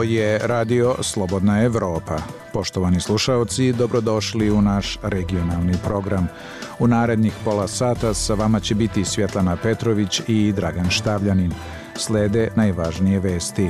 Ovo je radio Slobodna Evropa. Poštovani slušaoci, dobrodošli u naš regionalni program. U narednih pola sata sa vama će biti Svjetlana Petrović i Dragan Štavljanin. Slede najvažnije vesti.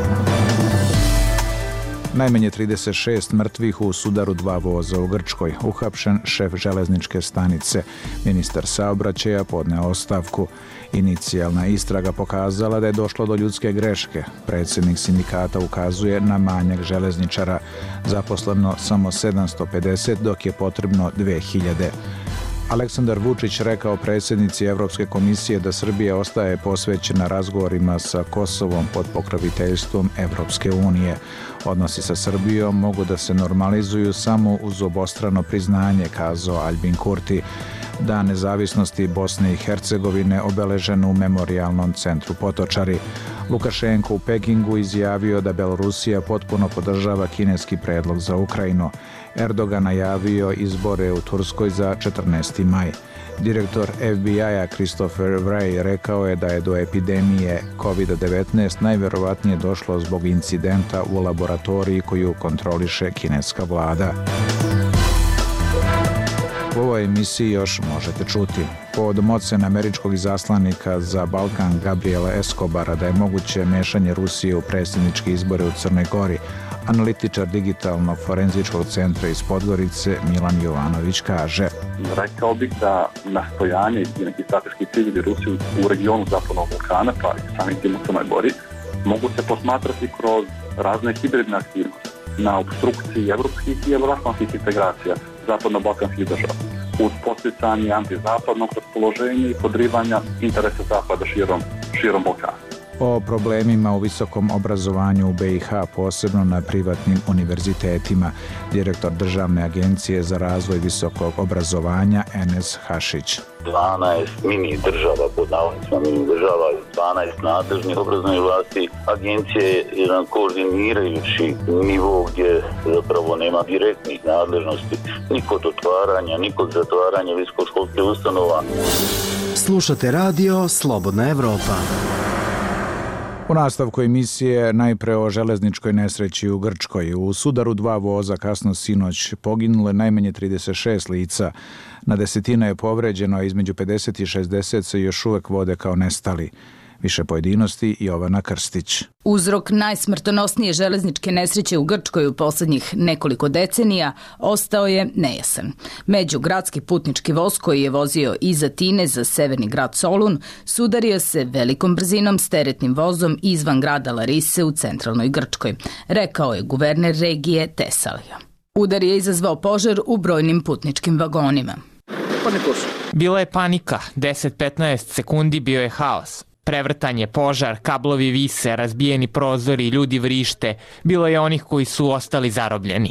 Najmanje 36 mrtvih u sudaru 2 voza u Grčkoj. Uhapšen šef železničke stanice. Ministar saobraćaja podneo ostavku. Inicijalna istraga pokazala da je došlo do ljudske greške. Predsjednik sindikata ukazuje na manjak železničara. Zaposleno samo 750, dok je potrebno 2000. Aleksandar Vučić rekao predsjednici Evropske komisije da Srbija ostaje posvećena razgovorima sa Kosovom pod pokroviteljstvom Evropske unije. Odnosi sa Srbijom mogu da se normalizuju samo uz obostrano priznanje, kazao Aljbin Kurti. Dan nezavisnosti Bosne i Hercegovine obeležen u memorijalnom centru Potočari. Lukašenko u Pekingu izjavio da Belorusija potpuno podržava kineski predlog za Ukrajinu. Erdogan najavio izbore u Turskoj za 14. maj. Direktor FBI-a Christopher Wray rekao je da je do epidemije COVID-19 najverovatnije došlo zbog incidenta u laboratoriji koju kontroliše kineska vlada. U ovoj emisiji još možete čuti. Povodom ocene američkog izaslanika za Balkan Gabriela Escobara da je moguće mešanje Rusije u predsjedničke izbore u Crnoj Gori, analitičar digitalnog forenzičkog centra iz Podgorice Milan Jovanović kaže: Rekao bih da nastojanje i neki strateški ciljevi Rusije u regionu Zapadnog Balkana, pa i samim tim u Crnoj Gori, mogu se posmatrati kroz razne hibridne aktivnosti na obstrukciji evropskih i evroatlantskih integracija zapadno-balkanskih država, uz posticanje antizapadnog raspoloženja i podrivanja interesa Zapada širom Balkana. O problemima u visokom obrazovanju u BiH, posebno na privatnim univerzitetima, direktor Državne agencije za razvoj visokog obrazovanja Enes Hašić. 12 mini država, pod navodnicima mini država, 12 nadležnih obrazovnih vlasti. Agencija je jedan koordinirajući nivo gdje zapravo nema direktnih nadležnosti ni kod otvaranja, ni kod zatvaranja visokoškolskih ustanova. Slušate radio Slobodna Evropa. U nastavku emisije najpre o železničkoj nesreći u Grčkoj. U sudaru 2 voza kasno sinoć poginule najmanje 36 lica. Na desetine je povređeno, a između 50 i 60 se još uvek vode kao nestali. Više pojedinosti Jovana Krstić. Uzrok najsmrtonosnije železničke nesreće u Grčkoj u posljednjih nekoliko decenija ostao je nejasan. Međugradski putnički voz koji je vozio iz Atine za severni grad Solun sudario se velikom brzinom s teretnim vozom izvan grada Larise u centralnoj Grčkoj, rekao je guverner regije Tesalija. Udar je izazvao požar u brojnim putničkim vagonima. Bila je panika, 10-15 sekundi bio je haos. Prevrtanje, požar, kablovi vise, razbijeni prozori, ljudi vrište. Bilo je onih koji su ostali zarobljeni.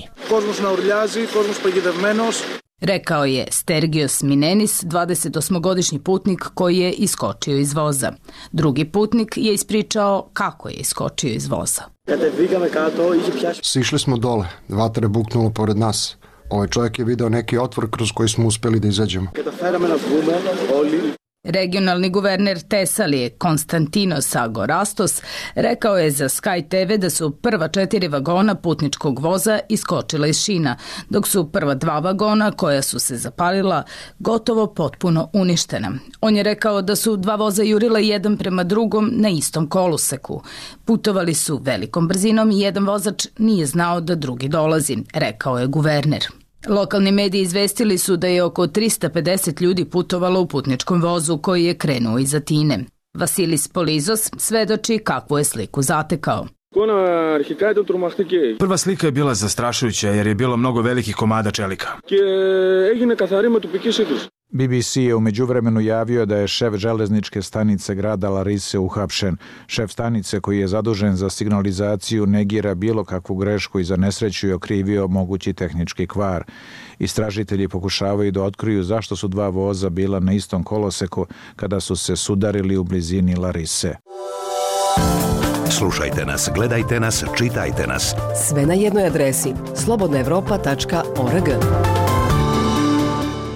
Rekao je Stergios Minenis, 28-godišnji putnik koji je iskočio iz voza. Drugi putnik je ispričao kako je iskočio iz voza. Sišli smo dole, vatra je buknula pored nas. Ovaj čovjek je video neki otvor kroz koji smo uspeli da izađemo. Regionalni guverner Tesalije Konstantinos Agorastos rekao je za Sky TV da su prva 4 vagona putničkog voza iskočila iz šina, dok su prva 2 vagona koja su se zapalila gotovo potpuno uništena. On je rekao da su 2 voza jurila jedan prema drugom na istom koluseku. Putovali su velikom brzinom i jedan vozač nije znao da drugi dolazi, rekao je guverner. Lokalni mediji izvestili su da je oko 350 ljudi putovalo u putničkom vozu koji je krenuo iz Atine. Vasilis Polizos svedoči kakvu je sliku zatekao. Prva slika je bila zastrašujuća jer je bilo mnogo velikih komada čelika. BBC je u međuvremenu javio da je šef železničke stanice grada Larise uhapšen. Šef stanice koji je zadužen za signalizaciju negira bilo kakvu grešku i za nesreću je okrivio mogući tehnički kvar. Istražitelji pokušavaju da otkriju zašto su 2 voza bila na istom koloseku kada su se sudarili u blizini Larise. Slušajte nas, gledajte nas, čitajte nas. Sve na jednoj adresi slobodnaevropa.org.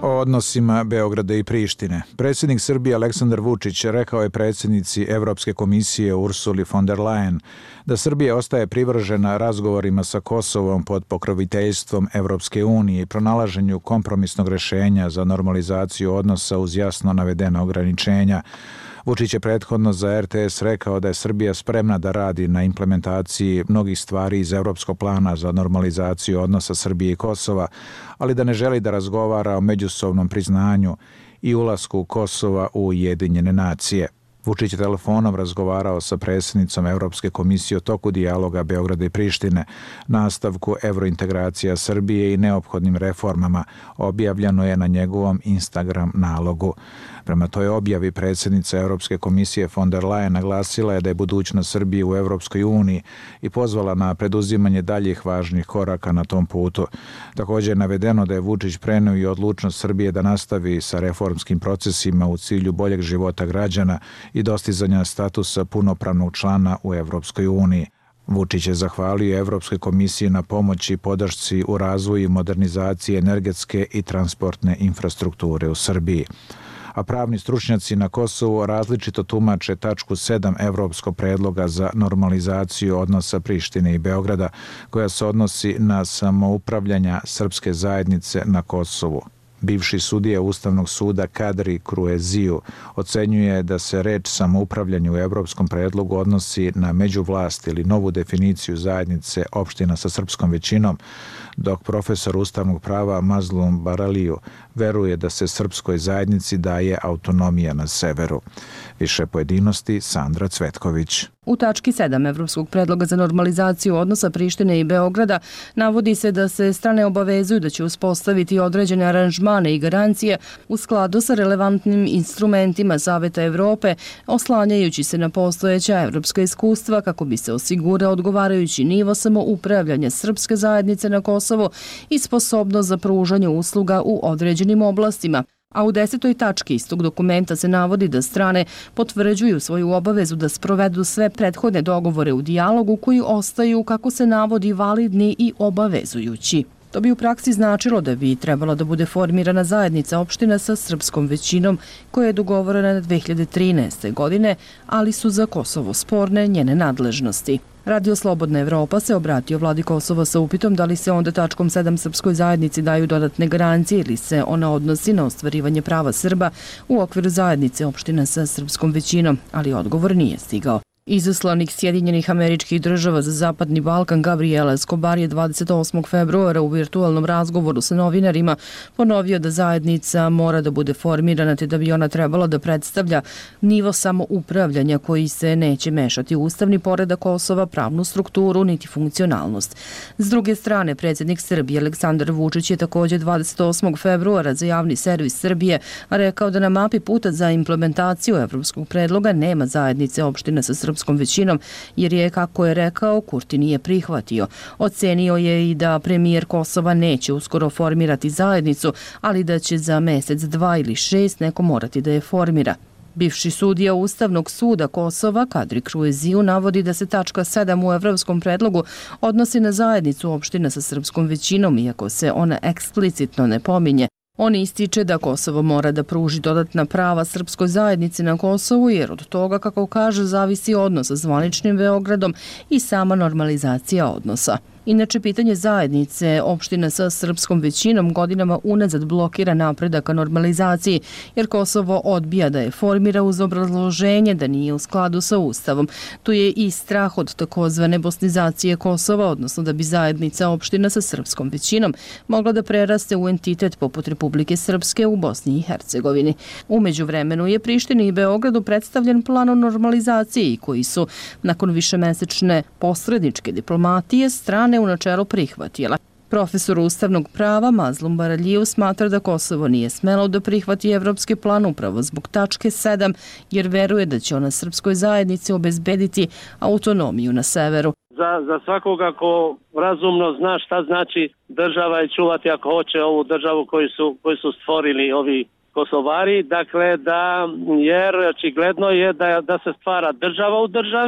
O odnosima Beograda i Prištine. Predsjednik Srbije Aleksandar Vučić rekao je predsjednici Evropske komisije Ursuli von der Leyen da Srbija ostaje privržena razgovorima sa Kosovom pod pokroviteljstvom Evropske unije i pronalaženju kompromisnog rješenja za normalizaciju odnosa uz jasno navedena ograničenja. Vučić je prethodno za RTS rekao da je Srbija spremna da radi na implementaciji mnogih stvari iz Evropskog plana za normalizaciju odnosa Srbije i Kosova, ali da ne želi da razgovara o međusobnom priznanju i ulasku Kosova u Ujedinjene nacije. Vučić je telefonom razgovarao sa predsjednicom Evropske komisije o toku dijaloga Beograda i Prištine, nastavku evrointegracija Srbije i neophodnim reformama, objavljeno je na njegovom Instagram nalogu. Prema toj objavi predsjednica Evropske komisije von der Leyen naglasila je da je budućnost Srbije u Evropskoj uniji i pozvala na preduzimanje daljih važnih koraka na tom putu. Također je navedeno da je Vučić preneo i odlučnost Srbije da nastavi sa reformskim procesima u cilju boljeg života građana i dostizanja statusa punopravnog člana u Evropskoj uniji. Vučić je zahvalio Evropskoj komisiji na pomoći i podršci u razvoju i modernizaciji energetske i transportne infrastrukture u Srbiji. A pravni stručnjaci na Kosovu različito tumače tačku 7 evropskog predloga za normalizaciju odnosa Prištine i Beograda, koja se odnosi na samoupravljanja srpske zajednice na Kosovu. Bivši sudija Ustavnog suda Kadri Krueziju ocenjuje da se reč samoupravljanje u evropskom predlogu odnosi na međuvlast ili novu definiciju zajednice opština sa srpskom većinom, dok profesor ustavnog prava Mazlum Baraliju veruje da se srpskoj zajednici daje autonomija na severu. Više pojedinosti Sandra Cvetković. U tački 7 Evropskog predloga za normalizaciju odnosa Prištine i Beograda navodi se da se strane obavezuju da će uspostaviti određene aranžmane i garancije u skladu sa relevantnim instrumentima Saveta Evrope, oslanjajući se na postojeća evropska iskustva kako bi se osigurao odgovarajući nivo samoupravljanja srpske zajednice na Kosovo i sposobnost za pružanje usluga u određenim oblastima. A u 10. tački istog dokumenta se navodi da strane potvrđuju svoju obavezu da sprovedu sve prethodne dogovore u dijalogu koji ostaju, kako se navodi, validni i obavezujući. To bi u praksi značilo da bi trebala da bude formirana zajednica opština sa srpskom većinom koja je dogovorena 2013. godine, ali su za Kosovo sporne njene nadležnosti. Radio Slobodna Evropa se obratio vladi Kosova sa upitom da li se onda tačkom 7 srpskoj zajednici daju dodatne garancije ili se ona odnosi na ostvarivanje prava Srba u okviru zajednice opština sa srpskom većinom, ali odgovor nije stigao. Izaslanik Sjedinjenih Američkih Država za Zapadni Balkan Gabriela Escobar je 28. februara u virtualnom razgovoru sa novinarima ponovio da zajednica mora da bude formirana te da bi ona trebala da predstavlja nivo samoupravljanja koji se neće mešati u ustavni poredak Kosova, pravnu strukturu niti funkcionalnost. S druge strane, predsjednik Srbije Aleksandar Vučić je također 28. februara za javni servis Srbije rekao da na mapi puta za implementaciju evropskog predloga nema zajednice opština sa srpskom većinom, jer je, kako je rekao, Kurti nije prihvatio. Ocenio je i da premijer Kosova neće uskoro formirati zajednicu, ali da će za mjesec, 2 ili 6 neko morati da je formira. Bivši sudija Ustavnog suda Kosova Kadri Krueziju navodi da se tačka 7 u evropskom predlogu odnosi na zajednicu opština sa srpskom većinom, iako se ona eksplicitno ne pominje. On ističe da Kosovo mora da pruži dodatna prava srpskoj zajednici na Kosovu, jer od toga, kako kaže, zavisi odnos sa zvaničnim Beogradom i sama normalizacija odnosa. Inače, pitanje zajednice opština sa srpskom većinom godinama unazad blokira napredak ka normalizaciji, jer Kosovo odbija da je formira uz obrazloženje da nije u skladu sa Ustavom. Tu je i strah od takozvane bosnizacije Kosova, odnosno da bi zajednica opština sa srpskom većinom mogla da preraste u entitet poput Republike Srpske u Bosni i Hercegovini. U međuvremenu je Prištini i Beogradu predstavljen plan o normalizaciji koji su, nakon višemesečne posredničke diplomatije, strane u načelu prihvatila. Profesor ustavnog prava Mazlum Baraliju smatra da Kosovo nije smelo da prihvati evropski plan upravo zbog tačke 7, jer veruje da će ona srpskoj zajednici obezbediti autonomiju na severu. Za svakoga ko razumno zna šta znači država i čuvati ako hoće ovu državu koju su stvorili ovi Kosovari, dakle jer očigledno je da se stvara država u državi,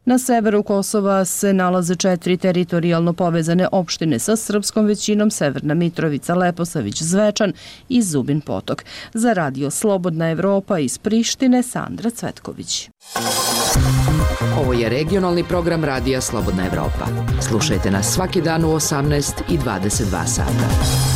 Na severu Kosova se nalaze 4 teritorijalno povezane opštine sa srpskom većinom: Severna Mitrovica, Leposavić, Zvečan i Zubin Potok. Za Radio Slobodna Evropa iz Prištine, Sandra Cvetković. Ovo je regionalni program Radija Slobodna Evropa. Slušajte nas svaki dan u 18 i 22 sata.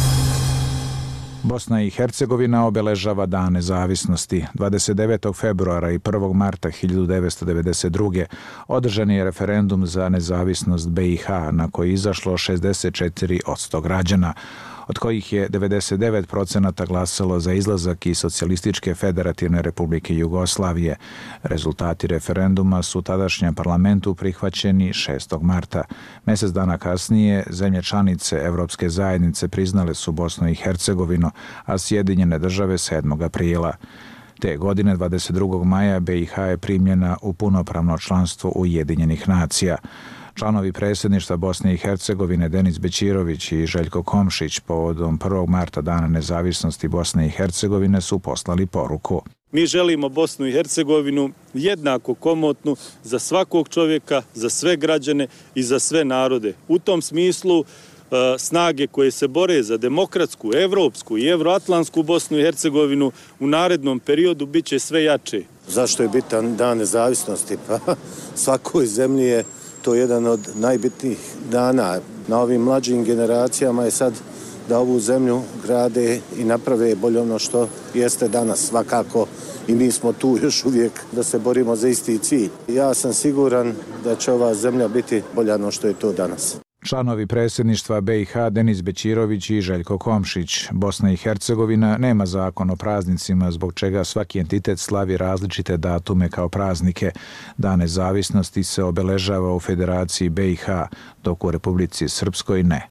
Bosna i Hercegovina obeležava Dan nezavisnosti. 29. februara i 1. marta 1992. održan je referendum za nezavisnost BiH na koji je izašlo 64% građana, od kojih je 99% glasalo za izlazak iz Socijalističke federativne republike Jugoslavije. Rezultati referenduma su tadašnjem parlamentu prihvaćeni 6. marta. Mjesec dana kasnije zemlje članice Evropske zajednice priznale su Bosnu i Hercegovinu, a Sjedinjene države 7. aprila. Te godine, 22. maja, BiH je primljena u punopravno članstvo Ujedinjenih nacija. Članovi predsjedništva Bosne i Hercegovine Denis Bećirović i Željko Komšić povodom 1. marta Dana nezavisnosti Bosne i Hercegovine su poslali poruku. Mi želimo Bosnu i Hercegovinu jednako komotnu za svakog čovjeka, za sve građane i za sve narode. U tom smislu snage koje se bore za demokratsku, evropsku i evroatlantsku Bosnu i Hercegovinu u narednom periodu bit će sve jače. Zašto je bitan Dan nezavisnosti? Pa svakoj zemlji je to jedan od najbitnijih dana. Na ovim mlađim generacijama je sad da ovu zemlju grade i naprave bolje ono što jeste danas. Svakako i mi smo tu još uvijek da se borimo za isti cilj. Ja sam siguran da će ova zemlja biti bolja ono što je to danas. Članovi predsjedništva BiH Denis Bećirović i Željko Komšić. Bosna i Hercegovina nema zakon o praznicima, zbog čega svaki entitet slavi različite datume kao praznike. Dan nezavisnosti se obeležava u Federaciji BiH, dok u Republici Srpskoj ne.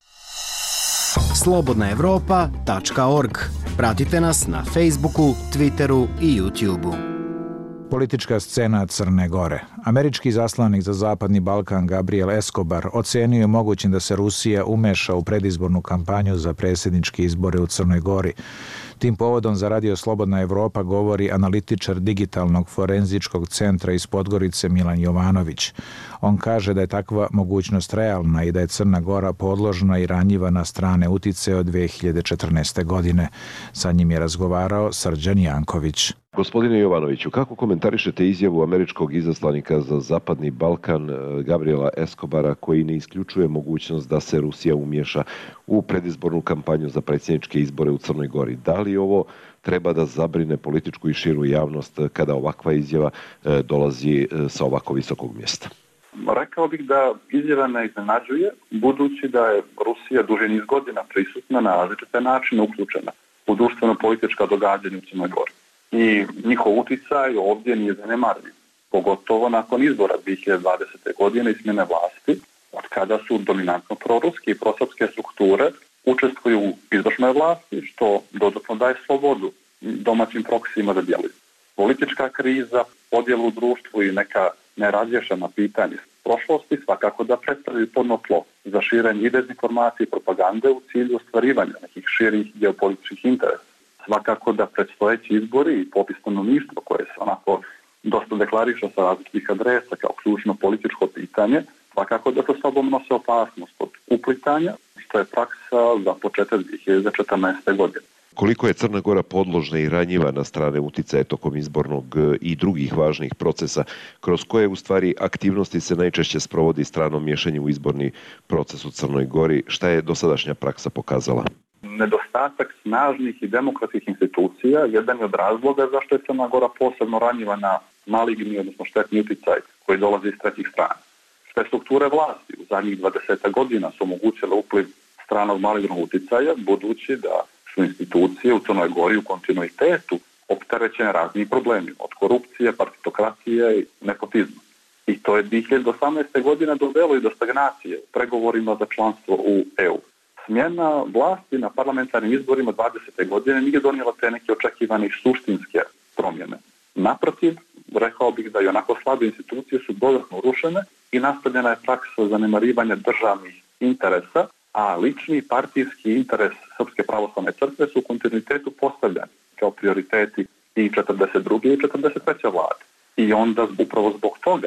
slobodnaevropa.org. Pratite nas na Facebooku, Twitteru i YouTubeu. Politička scena Crne Gore. Američki zaslanik za Zapadni Balkan Gabriel Escobar ocenio je mogućim da se Rusija umeša u predizbornu kampanju za predsjedničke izbore u Crnoj Gori. Tim povodom za Radio Slobodna Evropa govori analitičar digitalnog forenzičkog centra iz Podgorice Milan Jovanović. On kaže da je takva mogućnost realna i da je Crna Gora podložna i ranjiva na strane uticaja od 2014. godine. Sa njim je razgovarao Srđan Janković. Gospodine Jovanoviću, kako komentarišete izjavu američkog izaslanika za Zapadni Balkan Gabriela Escobara, koji ne isključuje mogućnost da se Rusija umješa u predizbornu kampanju za predsjedničke izbore u Crnoj Gori? Da li ovo treba da zabrine političku i širu javnost kada ovakva izjava dolazi sa ovako visokog mjesta? Rekao bih da izjava ne iznenađuje, budući da je Rusija duži niz godina prisutna na različite načine uključena u društveno-politička događanja u Crnoj Gori. I njihov uticaj ovdje nije zanemarljiv, pogotovo nakon izbora 2020. godine i smjene vlasti, od kada su dominantno proruske i prosrpske strukture učestvuju u izvršnoj vlasti, što dodatno daje slobodu domaćim proksijima da djeluju. Politička kriza, podjela u društvu i neka nerazriješena pitanja prošlosti svakako da predstavljaju plodno tlo za širenje i dezinformacije i propagande u cilju ostvarivanja nekih širih geopolitičkih interesa. Svakako da predstojeći izbori i popis stanovništva koje se onako dosta deklariše sa različitih adresa kao ključno političko pitanje, svakako da to sobom nose opasnost od uplitanja, što je praksa za početak 2014. godine. Koliko je Crna Gora podložna i ranjiva na strane uticaje tokom izbornog i drugih važnih procesa, kroz koje u stvari aktivnosti se najčešće sprovodi strano miješanje u izborni proces u Crnoj Gori, šta je dosadašnja praksa pokazala? Nedostatak snažnih i demokratskih institucija jedan je od razloga zašto je Crna Gora posebno ranjiva na maligni, odnosno štetni uticaj koji dolazi iz trećih strana. Sve strukture vlasti u zadnjih 20 godina su omogućile upliv stranog malignog uticaja, budući da su institucije u Crnoj Gori u kontinuitetu opterećene raznim problemima, od korupcije, partitokracije i nepotizma. I to je 2018. godine dovelo i do stagnacije u pregovorima za članstvo u EU. Smjena vlasti na parlamentarnim izborima 20. godine nije donijela te neke očekivane i suštinske promjene. Naprotiv, rekao bih da i onako slabe institucije su dodatno urušene i nastavljena je praksa zanemarivanja državnih interesa, a lični partijski interes Srpske pravoslavne crkve su u kontinuitetu postavljani kao prioriteti i 42. i 43. vlade. I onda upravo zbog toga takav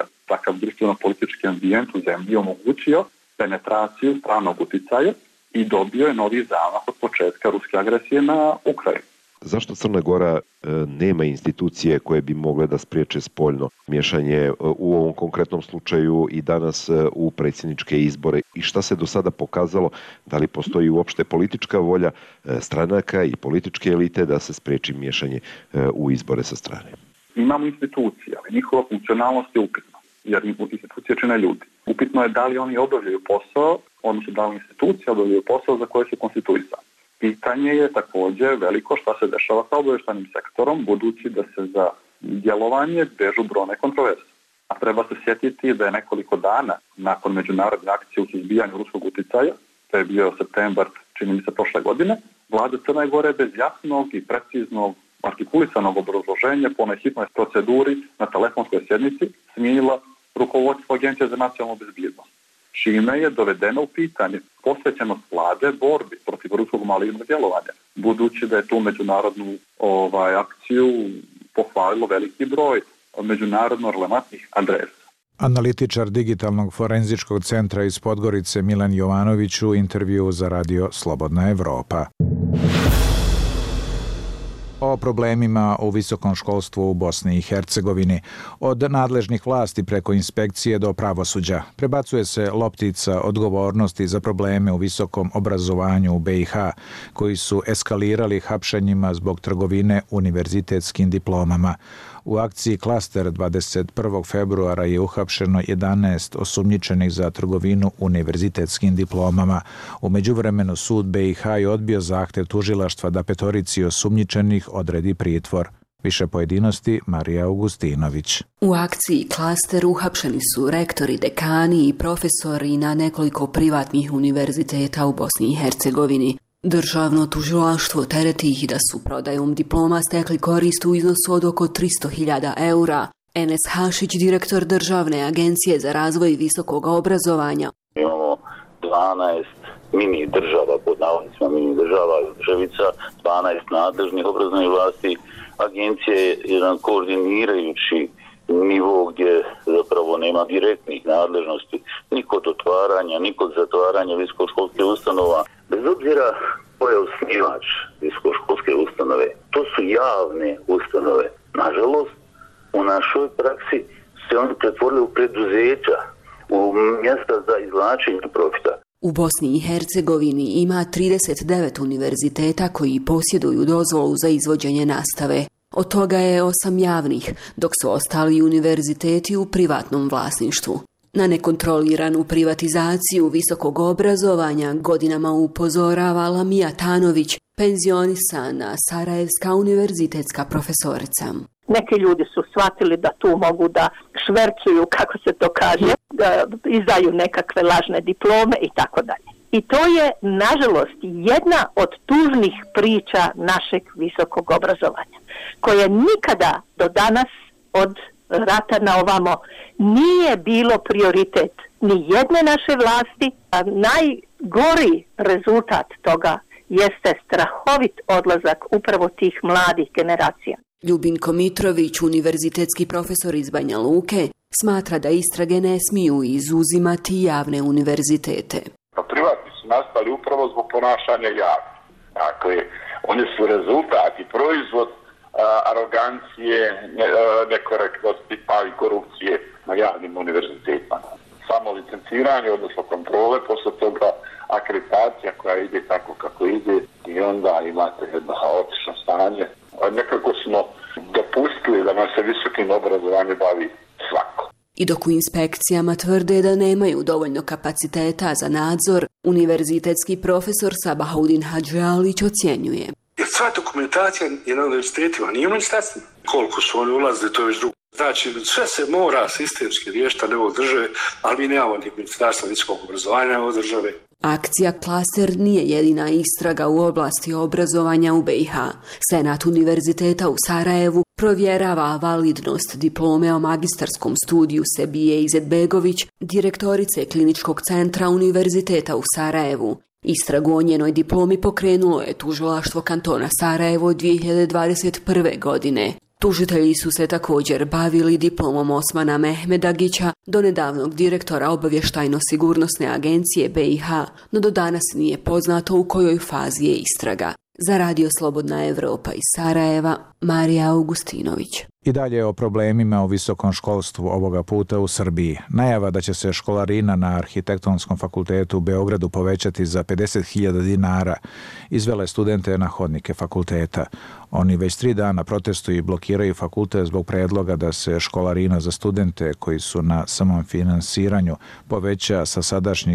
takav društveno-politički ambijent u zemlji omogućio penetraciju stranog uticaja i dobio je novi zamah od početka ruske agresije na Ukrajinu. Zašto Crna Gora nema institucije koje bi mogle da spriječe spoljno miješanje u ovom konkretnom slučaju i danas u predsjedničke izbore i šta se do sada pokazalo, da li postoji uopšte politička volja stranaka i političke elite da se spriječi miješanje u izbore sa strane? Imamo institucije, ali njihova funkcionalnost je upitna, jer institucije čine ljudi. Upitno je da li oni obavljaju posao, odnosno da li institucije obavljaju posao za koje su konstituisani. Pitanje je također veliko šta se dešava sa obavještajnim sektorom, budući da se za djelovanje vežu brojne kontroverze. A treba se sjetiti da je nekoliko dana nakon međunarodne akcije u suzbijanju ruskog uticaja, to je bio septembar, čini mi se prošle godine, vlada Crne Gore bez jasnog i preciznog artikulisanog obrazloženja po onoj hitnoj proceduri na telefonskoj sjednici smijenila rukovodstvo Agencije za nacionalnu bezbjednost, čime je dovedeno u pitanje posvećenost vlade borbi protiv ruskog malignog djelovanja, budući da je tu međunarodnu akciju pohvalilo veliki broj međunarodno relevantnih adresa. Analitičar Digitalnog forenzičkog centra iz Podgorice Milan Jovanović u intervju za radio Slobodna Evropa. O problemima u visokom školstvu u Bosni i Hercegovini. Od nadležnih vlasti preko inspekcije do pravosuđa prebacuje se loptica odgovornosti za probleme u visokom obrazovanju u BiH, koji su eskalirali hapšenjima zbog trgovine univerzitetskim diplomama. U akciji Klaster 21. februara je uhapšeno 11 osumnjičenih za trgovinu univerzitetskim diplomama. U međuvremenu sud BiH je odbio zahtev tužilaštva da 5 osumnjičenih odredi pritvor. Više pojedinosti Marija Augustinović. U akciji Klaster uhapšeni su rektori, dekani i profesori na nekoliko privatnih univerziteta u Bosni i Hercegovini. Državno tužilaštvo tereti ih da su prodajom diploma stekli korist u iznosu od oko 300.000 eura. Enes Hašić, direktor Državne agencije za razvoj visokog obrazovanja. Imamo 12 mini država, pod navodnicima mini država, državica, 12 nadležnih obrazovnih vlasti. Agencija je jedan koordinirajući nivo gdje zapravo nema direktnih nadležnosti ni kod otvaranja, ni kod zatvaranja visokoškolske ustanova. Bez obzira ko je osnivač visokoškolske ustanove, to su javne ustanove. Nažalost, u našoj praksi se oni pretvorili u preduzeća, u mjesta za izvlačenje profita. U Bosni i Hercegovini ima 39 univerziteta koji posjeduju dozvolu za izvođenje nastave. Od toga je 8 javnih, dok su ostali univerziteti u privatnom vlasništvu. Na nekontroliranu privatizaciju visokog obrazovanja godinama upozorava Lamija Tanović, penzionisana sarajevska univerzitetska profesorica. Neki ljudi su shvatili da tu mogu da švercuju, kako se to kaže, da izdaju nekakve lažne diplome i tako dalje. I to je, nažalost, jedna od tužnih priča našeg visokog obrazovanja, koje nikada do danas od rata na ovamo nije bilo prioritet ni jedne naše vlasti, a najgori rezultat toga jeste strahovit odlazak upravo tih mladih generacija. Ljubinko Mitrović, univerzitetski profesor iz Banja Luke, smatra da istrage ne smiju izuzimati javne univerzitete. Privatni su nastali upravo zbog ponašanja javnih. Dakle, oni su rezultat i proizvod arogancije, nekorektnosti pa i korupcije na javnim univerzitetima. Samo licenciranje, odnosno kontrole, posle toga akreditacija koja ide tako kako ide i onda imate jedno haotično stanje. Nekako smo dopustili da nam se visokim obrazovanjem bavi svako. I dok u inspekcijama tvrde da nemaju dovoljno kapaciteta za nadzor, univerzitetski profesor Sabahaudin Hadžialić ocjenjuje. Jer sva dokumentacija je na univerzitetima, nije u ministarstvima. Koliko su oni ulazili, to je već drugo. Znači, sve se mora sistemski riješiti na nivou države, ali mi nemamo ni ministarstva visokog obrazovanja od države. Akcija Klaster nije jedina istraga u oblasti obrazovanja u BiH. Senat Univerziteta u Sarajevu provjerava validnost diplome o magistarskom studiju Sebije Izetbegović, direktorice Kliničkog centra Univerziteta u Sarajevu. Istragu o njenoj diplomi pokrenulo je tužilaštvo kantona Sarajevo 2021. godine. Tužitelji su se također bavili diplomom Osmana Mehmedagića, donedavnog direktora obavještajno-sigurnosne agencije BiH, no do danas nije poznato u kojoj fazi je istraga. Za Radio Slobodna Evropa iz Sarajeva, Marija Augustinović. I dalje o problemima u visokom školstvu, ovoga puta u Srbiji. Najava da će se školarina na Arhitektonskom fakultetu u Beogradu povećati za 50.000 dinara izvele studente na hodnike fakulteta. Oni već 3 dana protestuju i blokiraju fakultet zbog predloga da se školarina za studente koji su na samom finansiranju poveća sa sadašnjih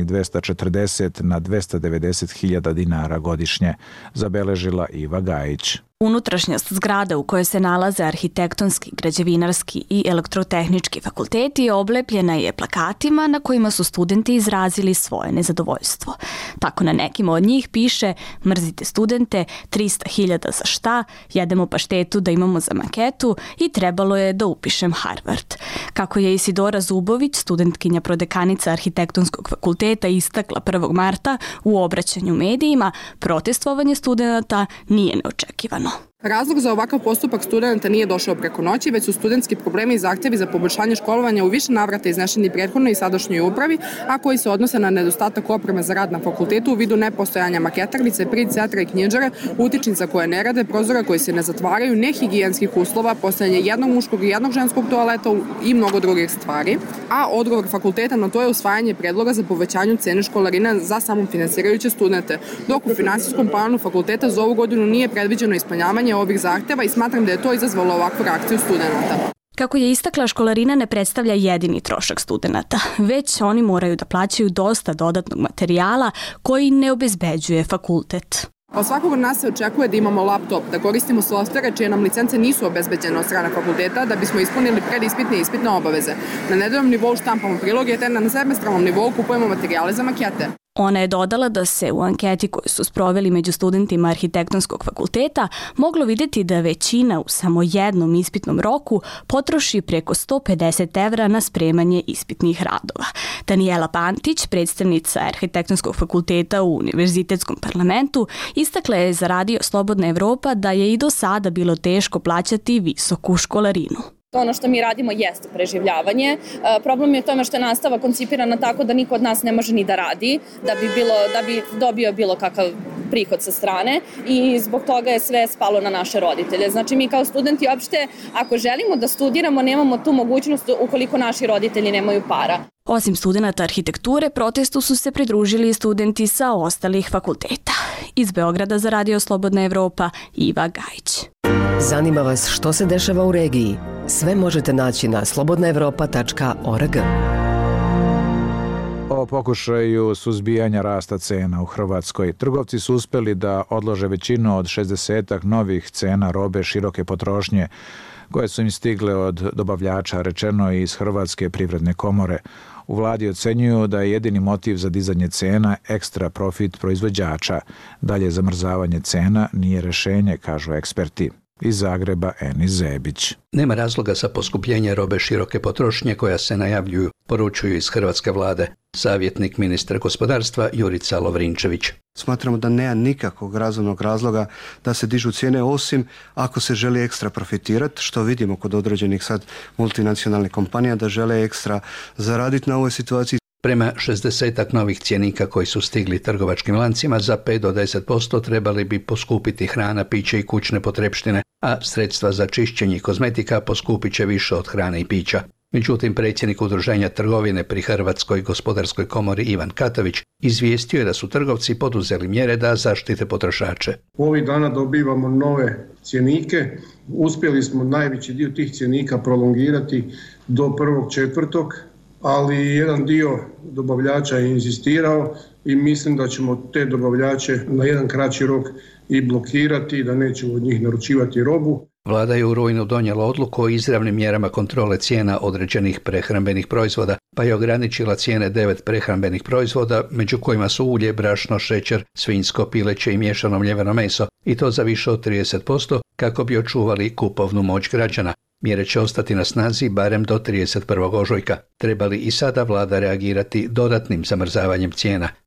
240 na 290.000 dinara godišnje, zabeležila Iva Gajić. Unutrašnjost zgrada u kojoj se nalaze arhitektonski, građevinarski i elektrotehnički fakulteti oblepljena je plakatima na kojima su studenti izrazili svoje nezadovoljstvo. Tako na nekim od njih piše: mrzite studente, 300.000 za šta, jedemo paštetu da imamo za maketu i trebalo je da upišem Harvard. Kako je Isidora Zubović, studentkinja prodekanica Arhitektonskog fakulteta, istakla 1. marta u obraćanju medijima, protestovanje studenata nije neočekivano. Razlog za ovakav postupak studenta nije došao preko noći, već su studentski problemi i zahtjevi za poboljšanje školovanja u više navrata izneseni prethodnoj i sadašnjoj upravi, a koji se odnose na nedostatak opreme za rad na fakultetu u vidu nepostojanja maketarnice, prid centra i knjižare, utičnica koje ne rade, prozora koji se ne zatvaraju, nehigijenskih uslova, postojanje jednog muškog i jednog ženskog toaleta i mnogo drugih stvari. A odgovor fakulteta na to je usvajanje predloga za povećanju cene školarina za samofinansirajuće studente, dok u finansijskom planu fakulteta za ovu godinu nije predviđeno ispunjavanje ovih zahteva i smatram da je to izazvalo ovakvu reakciju studenta. Kako je istakla, školarina ne predstavlja jedini trošak studenata, već oni moraju da plaćaju dosta dodatnog materijala koji ne obezbeđuje fakultet. Od svakog od nas se očekuje da imamo laptop, da koristimo softvere čije nam licence nisu obezbeđene od strane fakulteta da bismo ispunili predispitne i ispitne obaveze. Na nedeljnom nivou štampamo priloge, te na semestralnom nivou kupujemo materijale za makete. Ona je dodala da se u anketi koju su sproveli među studentima Arhitektonskog fakulteta moglo vidjeti da većina u samo jednom ispitnom roku potroši preko 150 evra na spremanje ispitnih radova. Danijela Pantić, predstavnica Arhitektonskog fakulteta u Univerzitetskom parlamentu, istakla je za Radio Slobodna Evropa da je i do sada bilo teško plaćati visoku školarinu. Ono što mi radimo jeste preživljavanje. Problem je u tome što je nastava koncipirana tako da niko od nas ne može ni da radi, da bi dobio bilo kakav prihod sa strane i zbog toga je sve spalo na naše roditelje. Znači mi kao studenti uopšte, ako želimo da studiramo, nemamo tu mogućnost ukoliko naši roditelji nemaju para. Osim studenata arhitekture, protestu su se pridružili i studenti sa ostalih fakulteta. Iz Beograda za Radio Slobodna Evropa, Iva Gajić. Zanima vas što se dešava u regiji? Sve možete naći na slobodnaevropa.org. O pokušaju suzbijanja rasta cena u Hrvatskoj. Trgovci su uspjeli da odlože većinu od 60 novih cena robe široke potrošnje koje su im stigle od dobavljača, rečeno iz Hrvatske privredne komore. U vladi ocenjuju da je jedini motiv za dizanje cena ekstra profit proizvođača. Dalje zamrzavanje cena nije rješenje, kažu eksperti. Iz Zagreba Enis Zebić. Nema razloga za poskupljenje robe široke potrošnje koja se najavljuju, poručuju iz hrvatske vlade. Savjetnik ministra gospodarstva Jurica Lovrinčević. Smatramo da nema nikakvog razumnog razloga da se dižu cijene, osim ako se želi ekstra profitirati, što vidimo kod određenih sad multinacionalnih kompanija da žele ekstra zaraditi na ovoj situaciji. Prema 60 novih cjenika koji su stigli trgovačkim lancima, za 5 do 10% trebali bi poskupiti hrana, piće i kućne potrepštine, a sredstva za čišćenje i kozmetika poskupit će više od hrane i pića. Međutim, predsjednik Udruženja trgovine pri Hrvatskoj gospodarskoj komori Ivan Katović izvijestio je da su trgovci poduzeli mjere da zaštite potrošače. Ovih dana dobivamo nove cjenike. Uspjeli smo najveći dio tih cjenika prolongirati do 1.4., ali jedan dio dobavljača je inzistirao i mislim da ćemo te dobavljače na jedan kraći rok i blokirati, da nećemo od njih naručivati robu. Vlada je u rujnu donijela odluku o izravnim mjerama kontrole cijena određenih prehrambenih proizvoda, pa je ograničila cijene 9 prehrambenih proizvoda, među kojima su ulje, brašno, šećer, svinjsko, pileće i miješano mljeveno meso, i to za više od 30%, kako bi očuvali kupovnu moć građana. Mjere će ostati na snazi barem do 31. ožujka. Treba li i sada vlada reagirati dodatnim zamrzavanjem cijena?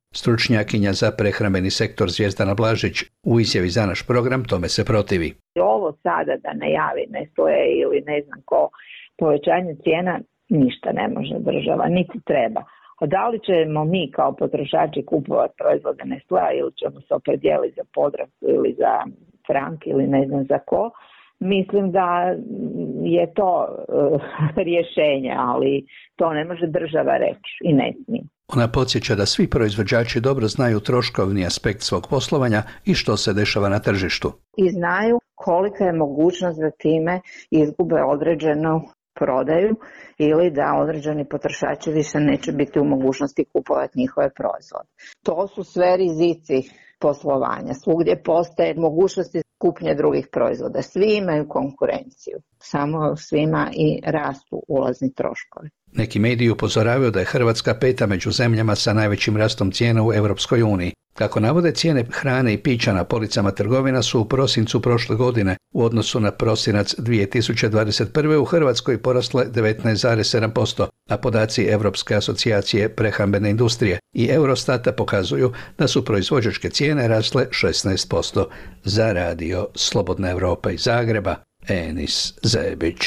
Stručnjakinja za prehrambeni sektor Zvijezdana Blažić u izjavi za naš program tome se protivi. Ovo sada da najavi Nestlé ili ne znam ko povećanje cijena, ništa ne može država, niti treba. A da li ćemo mi kao potrošači kupovati proizvode Nestlé ili ćemo se opredijeliti za Podravku ili za Frank ili ne znam za ko, mislim da je to rješenje, ali to ne može država reći i ne smije. Ona podsjeća da svi proizvođači dobro znaju troškovni aspekt svog poslovanja i što se dešava na tržištu. I znaju kolika je mogućnost da time izgube određenu prodaju ili da određeni potrošači više neće biti u mogućnosti kupovati njihove proizvode. To su sve rizici poslovanja. Svugdje postoje mogućnosti kupnje drugih proizvoda. Svi imaju konkurenciju. Samo svima i rastu ulazni troškovi. Neki mediji upozoravaju da je Hrvatska 5. među zemljama sa najvećim rastom cijena u Europskoj uniji. Kako navode, cijene hrane i pića na policama trgovina su u prosincu prošle godine u odnosu na prosinac 2021. u Hrvatskoj porasle 19,7%, a podaci Europske asocijacije prehrambene industrije i Eurostata pokazuju da su proizvođačke cijene rasle 16%. Za radio Slobodna Evropa iz Zagreba, Enis Zebić.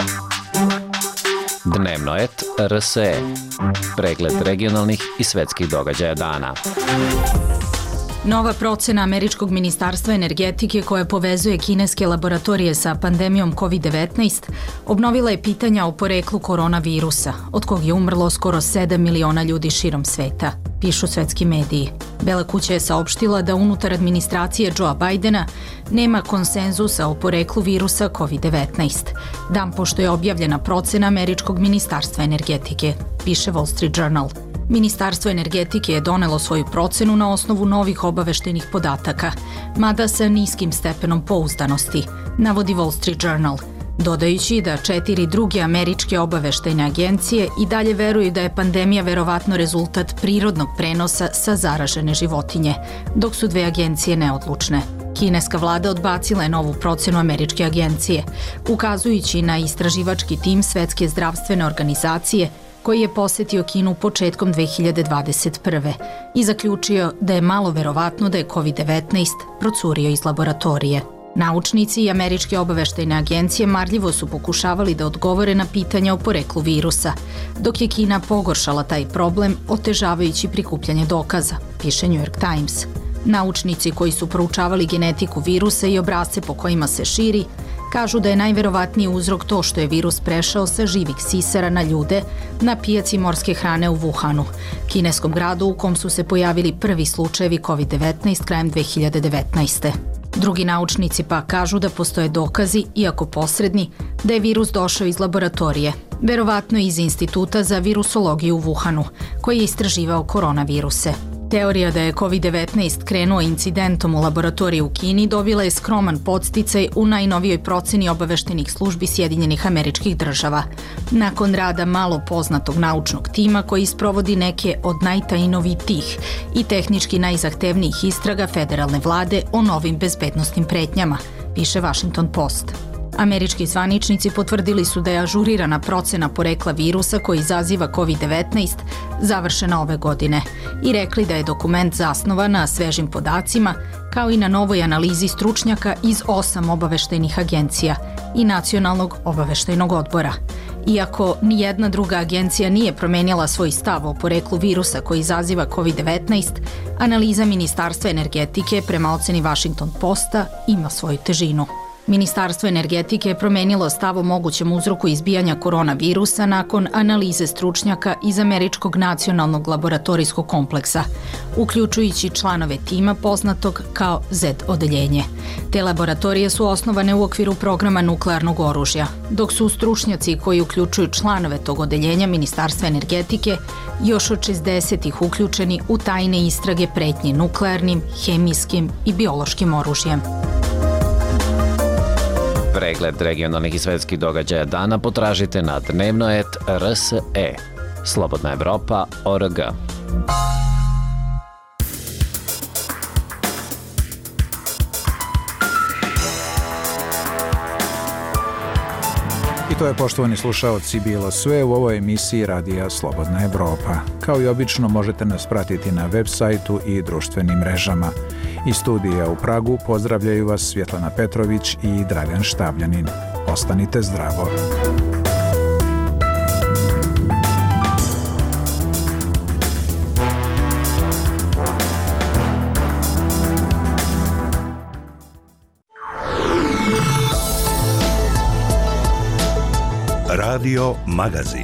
Dnevno et RSE. Pregled regionalnih i svetskih događaja dana. Nova procena Američkog ministarstva energetike koja povezuje kineske laboratorije sa pandemijom COVID-19 obnovila je pitanja o poreklu koronavirusa, od kog je umrlo skoro 7 miliona ljudi širom sveta, pišu svetski mediji. Bela kuća je saopštila da unutar administracije Joea Bidena nema konsenzusa o poreklu virusa COVID-19, dan pošto je objavljena procena Američkog ministarstva energetike, piše Wall Street Journal. Ministarstvo energetike je donelo svoju procenu na osnovu novih obaveštajnih podataka, mada sa niskim stepenom pouzdanosti, navodi Wall Street Journal, dodajući da 4 druge američke obaveštajne agencije i dalje veruju da je pandemija verovatno rezultat prirodnog prenosa sa zaražene životinje, dok su 2 agencije neodlučne. Kineska vlada odbacila je novu procenu američke agencije, ukazujući na istraživački tim Svetske zdravstvene organizacije koji je posetio Kinu početkom 2021. i zaključio da je malo verovatno da je COVID-19 procurio iz laboratorije. Naučnici i američke obaveštajne agencije marljivo su pokušavali da odgovore na pitanja o poreklu virusa, dok je Kina pogoršala taj problem otežavajući prikupljanje dokaza, piše New York Times. Naučnici koji su proučavali genetiku virusa i obrasce po kojima se širi, kažu da je najverovatniji uzrok to što je virus prešao sa živih sisara na ljude na pijaci morske hrane u Wuhanu, kineskom gradu u kom su se pojavili prvi slučajevi COVID-19 krajem 2019. Drugi naučnici pa kažu da postoje dokazi, iako posredni, da je virus došao iz laboratorije, verovatno iz Instituta za virusologiju u Wuhanu, koji je istraživao koronaviruse. Teorija da je COVID-19 krenuo incidentom u laboratoriji u Kini dobila je skroman podsticaj u najnovijoj proceni obaveštenih službi Sjedinjenih Američkih Država, nakon rada malo poznatog naučnog tima koji sprovodi neke od najtajnovitijih i tehnički najzahtevnijih istraga federalne vlade o novim bezbednosnim pretnjama, piše Washington Post. Američki zvaničnici potvrdili su da je ažurirana procena porekla virusa koji izaziva COVID-19 završena ove godine i rekli da je dokument zasnovan na svežim podacima kao i na novoj analizi stručnjaka iz 8 obaveštajnih agencija i Nacionalnog obaveštajnog odbora. Iako nijedna druga agencija nije promenjala svoj stav o poreklu virusa koji izaziva COVID-19, analiza Ministarstva energetike prema oceni Washington Posta ima svoju težinu. Ministarstvo energetike je promenilo stav o mogućem uzroku izbijanja koronavirusa nakon analize stručnjaka iz Američkog nacionalnog laboratorijskog kompleksa, uključujući članove tima poznatog kao Z-odeljenje. Te laboratorije su osnovane u okviru programa nuklearnog oružja, dok su stručnjaci koji uključuju članove tog odeljenja Ministarstva energetike još od 60-ih uključeni u tajne istrage pretnji nuklearnim, hemijskim i biološkim oružjem. Pregled regionalnih i svetskih događaja dana potražite na dnevnoet.rse. Slobodna Evropa.org. To je, poštovani slušaoci, bilo sve u ovoj emisiji Radija Slobodna Evropa. Kao i obično možete nas pratiti na web sajtu i društvenim mrežama. Iz studija u Pragu pozdravljaju vas Svjetlana Petrović i Dragan Štavljanin. Ostanite zdravo. Radio Magazin.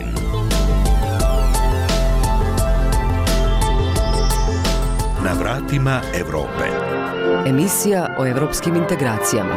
Na vratima Evrope. Emisija o evropskim integracijama.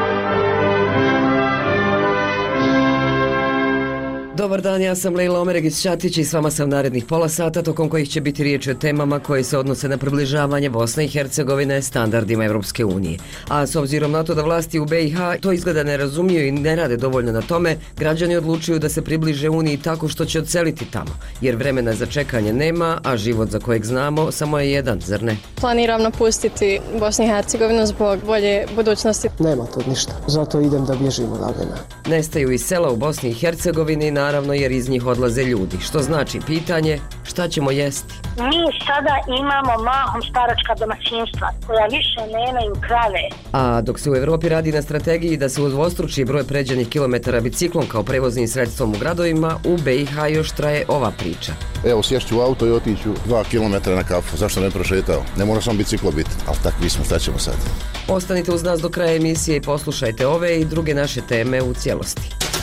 Dobar dan, ja sam Lejla Omeregić-Ćatić i s vama sam narednih pola sata, tokom kojih će biti riječ o temama koje se odnose na približavanje Bosne i Hercegovine standardima Evropske unije. A s obzirom na to da vlasti u BiH to izgleda ne razumiju i ne rade dovoljno na tome, građani odlučuju da se približe Uniji tako što će odseliti tamo, jer vremena za čekanje nema, a život za kojeg znamo samo je jedan, zar ne? Planiram napustiti Bosnu i Hercegovinu zbog bolje budućnosti. Nema to ništa, zato idem da bježim odavljena. Nestaju iz sela u Bosni i Hercegovini, naravno jer iz njih odlaze ljudi, što znači pitanje šta ćemo jesti. Mi sada imamo mahom staračka domaćinstva koja više nemaju krave. A dok se u Evropi radi na strategiji da se udvostruči broj pređenih kilometara biciklom kao prevoznim sredstvom u gradovima, u BiH još traje ova priča. Evo, sješću u auto i otiću 2 km na kafu, zašto ne prošetao? Ne mora sam biciklo biti, ali takvi smo, šta ćemo sad? Ostanite uz nas do kraja emisije i poslušajte ove i druge naše teme u cijelosti.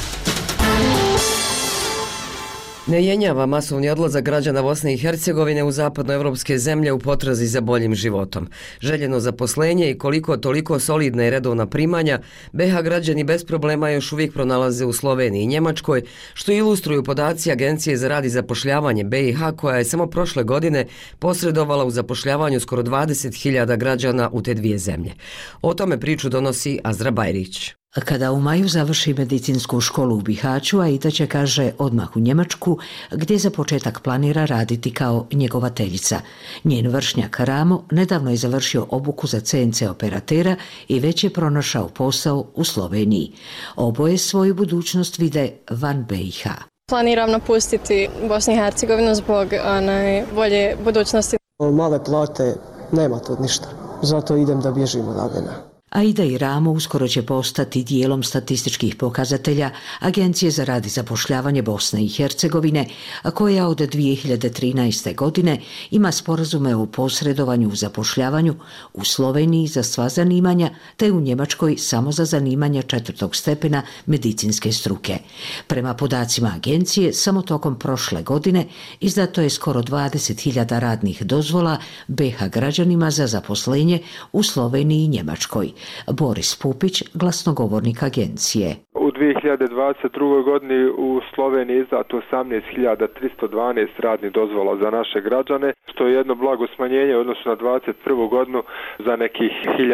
Ne jenjava masovni odlazak građana Bosne i Hercegovine u zapadnoevropske zemlje u potrazi za boljim životom. Željeno zaposlenje i koliko toliko solidna i redovna primanja, BiH građani bez problema još uvijek pronalaze u Sloveniji i Njemačkoj, što ilustruju podaci Agencije za rad i zapošljavanje BiH, koja je samo prošle godine posredovala u zapošljavanju skoro 20.000 građana u te dvije zemlje. O tome priču donosi Azra Bajrić. Kada u maju završi medicinsku školu u Bihaću, Aida će, kaže, odmah u Njemačku, gdje za početak planira raditi kao njegovateljica. Njen vršnjak Ramo nedavno je završio obuku za CNC operatera i već je pronašao posao u Sloveniji. Oboje svoju budućnost vide van BiH. Planiram napustiti Bosnu i Hercegovinu zbog bolje budućnosti. Male plate, nema to ništa, zato idem da bježim odavljena. Aida i Ramo uskoro će postati dijelom statističkih pokazatelja Agencije za rad i zapošljavanje Bosne i Hercegovine, koja od 2013. godine ima sporazume o posredovanju u zapošljavanju u Sloveniji za sva zanimanja, te u Njemačkoj samo za zanimanja 4. stepena medicinske struke. Prema podacima agencije, samo tokom prošle godine izdato je skoro 20.000 radnih dozvola BiH građanima za zaposlenje u Sloveniji i Njemačkoj. Boris Pupić, glasnogovornik agencije. U 2022. godini u Sloveniji izdato 18.312 radnih dozvola za naše građane, što je jedno blago smanjenje u odnosu na 2021. godinu za nekih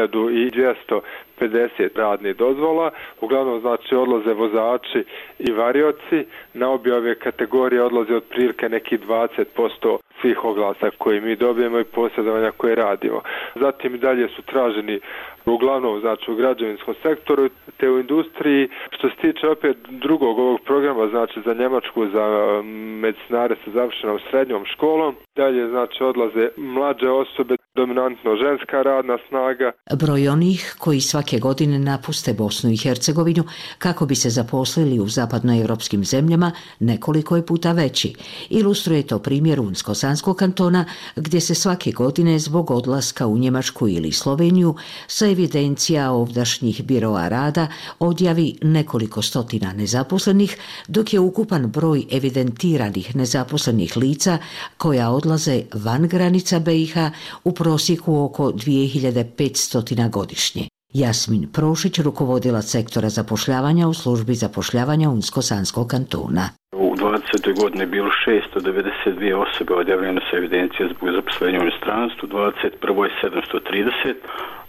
1250 radnih dozvola. Uglavnom, znači, odlaze vozači i varioci. Na obje ove kategorije odlaze otprilike nekih 20% svih oglasa koje mi dobijemo i posjedovanja koje radimo. Zatim i dalje su traženi uglavnom, znači, u građevinskom sektoru te u industriji. Što se tiče opet drugog ovog programa, znači za Njemačku, za medicinare sa završenom srednjom školom, dalje, znači, odlaze mlađe osobe, dominantno ženska radna snaga. Broj onih koji svake godine napuste Bosnu i Hercegovinu kako bi se zaposlili u zapadnoevropskim zemljama nekoliko je puta veći. Ilustruje to primjer Unsko-Sanskog kantona, gdje se svake godine zbog odlaska u Njemačku ili Sloveniju sa evidencija ovdašnjih biroa rada odjavi nekoliko stotina nezaposlenih, dok je ukupan broj evidentiranih nezaposlenih lica koja odlaze van granica BiH u prosjeku oko 2500 godišnje. Jasmin Prošić, rukovodilac sektora zapošljavanja u službi zapošljavanja Unsko-Sanskog kantona. U 20. godini je bilo 692 osobe odjavljene sa evidencije zbog zaposlenja u inostranstvu, 21. je 730,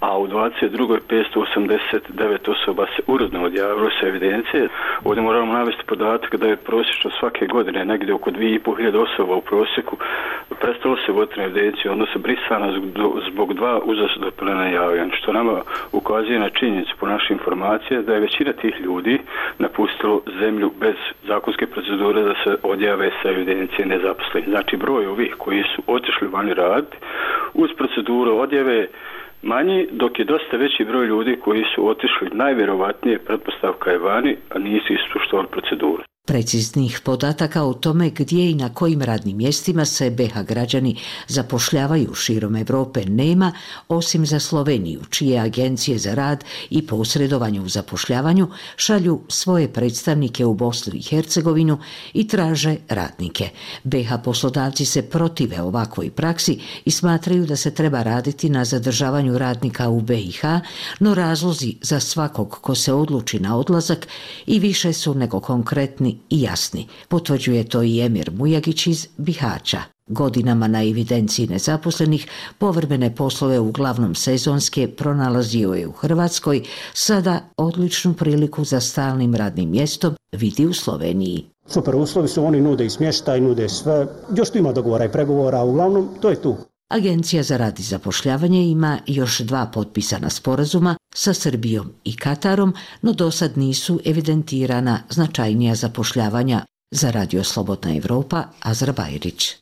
a u 22. 589 osoba se uredno odjavilo sa evidencije. Ovdje moramo navesti podatak da je prosječno svake godine negdje oko 2500 osoba u prosjeku prestalo se voditi na evidenciju, odnosno brisana zbog 2 uzastopna najavljanja, što nama ukazuje na činjenicu po našoj informacije da je većina tih ljudi napustilo zemlju bez zakonske procedure da se odjave sa evidencije nezaposlenih. Znači broj ovih koji su otišli vani raditi uz proceduru odjave manji, dok je dosta veći broj ljudi koji su otišli najvjerovatnije pretpostavka je vani, a nisu ispoštovali proceduru. Preciznih podataka o tome gdje i na kojim radnim mjestima se BiH građani zapošljavaju širom Europe nema, osim za Sloveniju, čije agencije za rad i posredovanje u zapošljavanju šalju svoje predstavnike u Bosnu i Hercegovinu i traže radnike. BiH poslodavci se protive ovakvoj praksi i smatraju da se treba raditi na zadržavanju radnika u BiH, no razlozi za svakog ko se odluči na odlazak i više su nego konkretni i jasni. Potvrđuje to i Emir Mujagić iz Bihaća. Godinama na evidenciji nezaposlenih povremene poslove, uglavnom sezonske, pronalazio je u Hrvatskoj, sada odličnu priliku za stalnim radnim mjestom vidi u Sloveniji. Super uslovi su, oni nude i smještaj, nude sve, još tu ima dogovora i pregovora, a uglavnom to je tu. Agencija za rad i zapošljavanje ima još 2 potpisana sporazuma sa Srbijom i Katarom, no dosad nisu evidentirana značajnija zapošljavanja. Za Radio Slobodna Evropa, Azra Bajrić.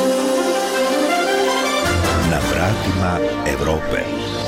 Na vratima Evrope.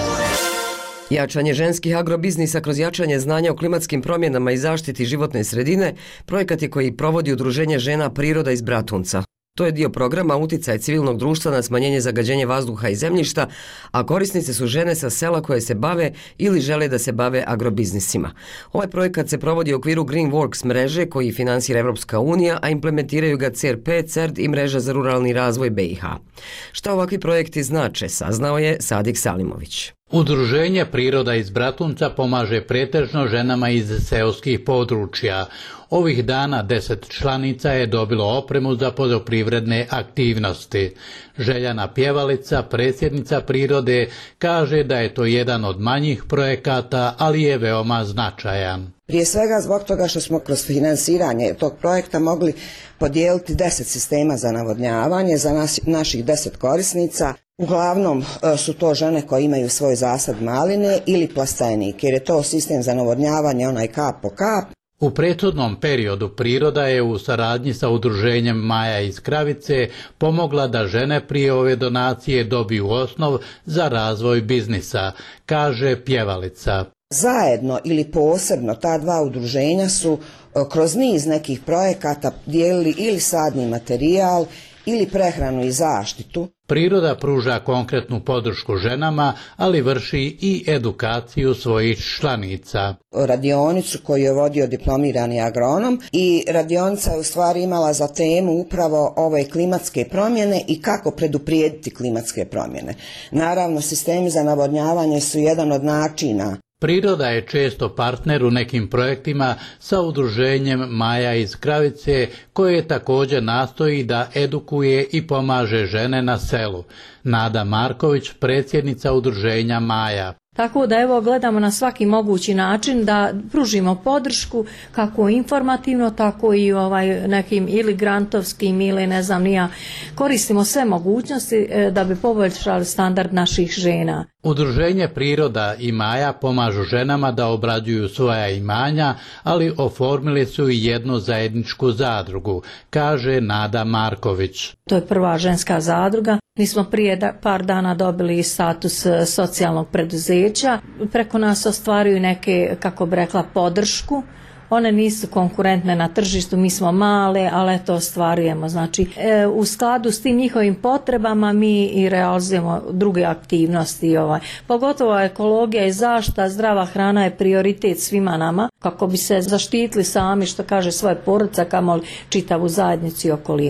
Jačanje ženskih agrobiznisa kroz jačanje znanja o klimatskim promjenama i zaštiti životne sredine projekat je koji provodi Udruženje žena Priroda iz Bratunca. To je dio programa Uticaj civilnog društva na smanjenje zagađenja vazduha i zemljišta, a korisnice su žene sa sela koje se bave ili žele da se bave agrobiznisima. Ovaj projekat se provodi u okviru Green Works mreže koji finansira Evropska unija, a implementiraju ga CRP, CERD i mreža za ruralni razvoj BiH. Šta ovakvi projekti znače, saznao je Sadik Salimović. Udruženje Priroda iz Bratunca pomaže pretežno ženama iz seoskih područja. Ovih dana 10 članica je dobilo opremu za poljoprivredne aktivnosti. Željana Pjevalica, predsjednica Prirode, kaže da je to jedan od manjih projekata, ali je veoma značajan. Prije svega zbog toga što smo kroz finansiranje tog projekta mogli podijeliti 10 sistema za navodnjavanje za naših 10 korisnica. Uglavnom su to žene koje imaju svoj zasad maline ili plastenik, jer je to sistem za navodnjavanje onaj kap po kap. U prethodnom periodu Priroda je u saradnji sa udruženjem Maja iz Kravice pomogla da žene prije ove donacije dobiju osnov za razvoj biznisa, kaže Pjevalica. Zajedno ili posebno ta 2 udruženja su kroz niz nekih projekata dijelili ili sadni materijal ili prehranu i zaštitu. Priroda pruža konkretnu podršku ženama, ali vrši i edukaciju svojih članica. Radionicu koju je vodio diplomirani agronom i radionica je u stvari imala za temu upravo ove klimatske promjene i kako preduprijediti klimatske promjene. Naravno, sistemi za navodnjavanje su jedan od načina. Priroda je često partner u nekim projektima sa udruženjem Maja iz Kravice, koje također nastoji da edukuje i pomaže žene na selu. Nada Marković, predsjednica udruženja Maja. Tako da evo gledamo na svaki mogući način da pružimo podršku kako informativno, tako i nekim ili grantovskim ili ne znam nija. Koristimo sve mogućnosti da bi poboljšali standard naših žena. Udruženje Priroda i Maja pomažu ženama da obrađuju svoja imanja, ali oformili su i jednu zajedničku zadrugu, kaže Nada Marković. To je prva ženska zadruga. Mi smo prije par dana dobili status socijalnog preduzeća. Preko nas ostvaruju neke, kako bi rekla, podršku. One nisu konkurentne na tržištu, mi smo male, ali eto ostvarujemo. Znači, u skladu s tim njihovim potrebama mi i realizujemo druge aktivnosti. Pogotovo ekologija i zaštita, zdrava hrana je prioritet svima nama, kako bi se zaštitili sami, što kaže, svoje porodice, kamoli čitavu zajednicu i okolinu.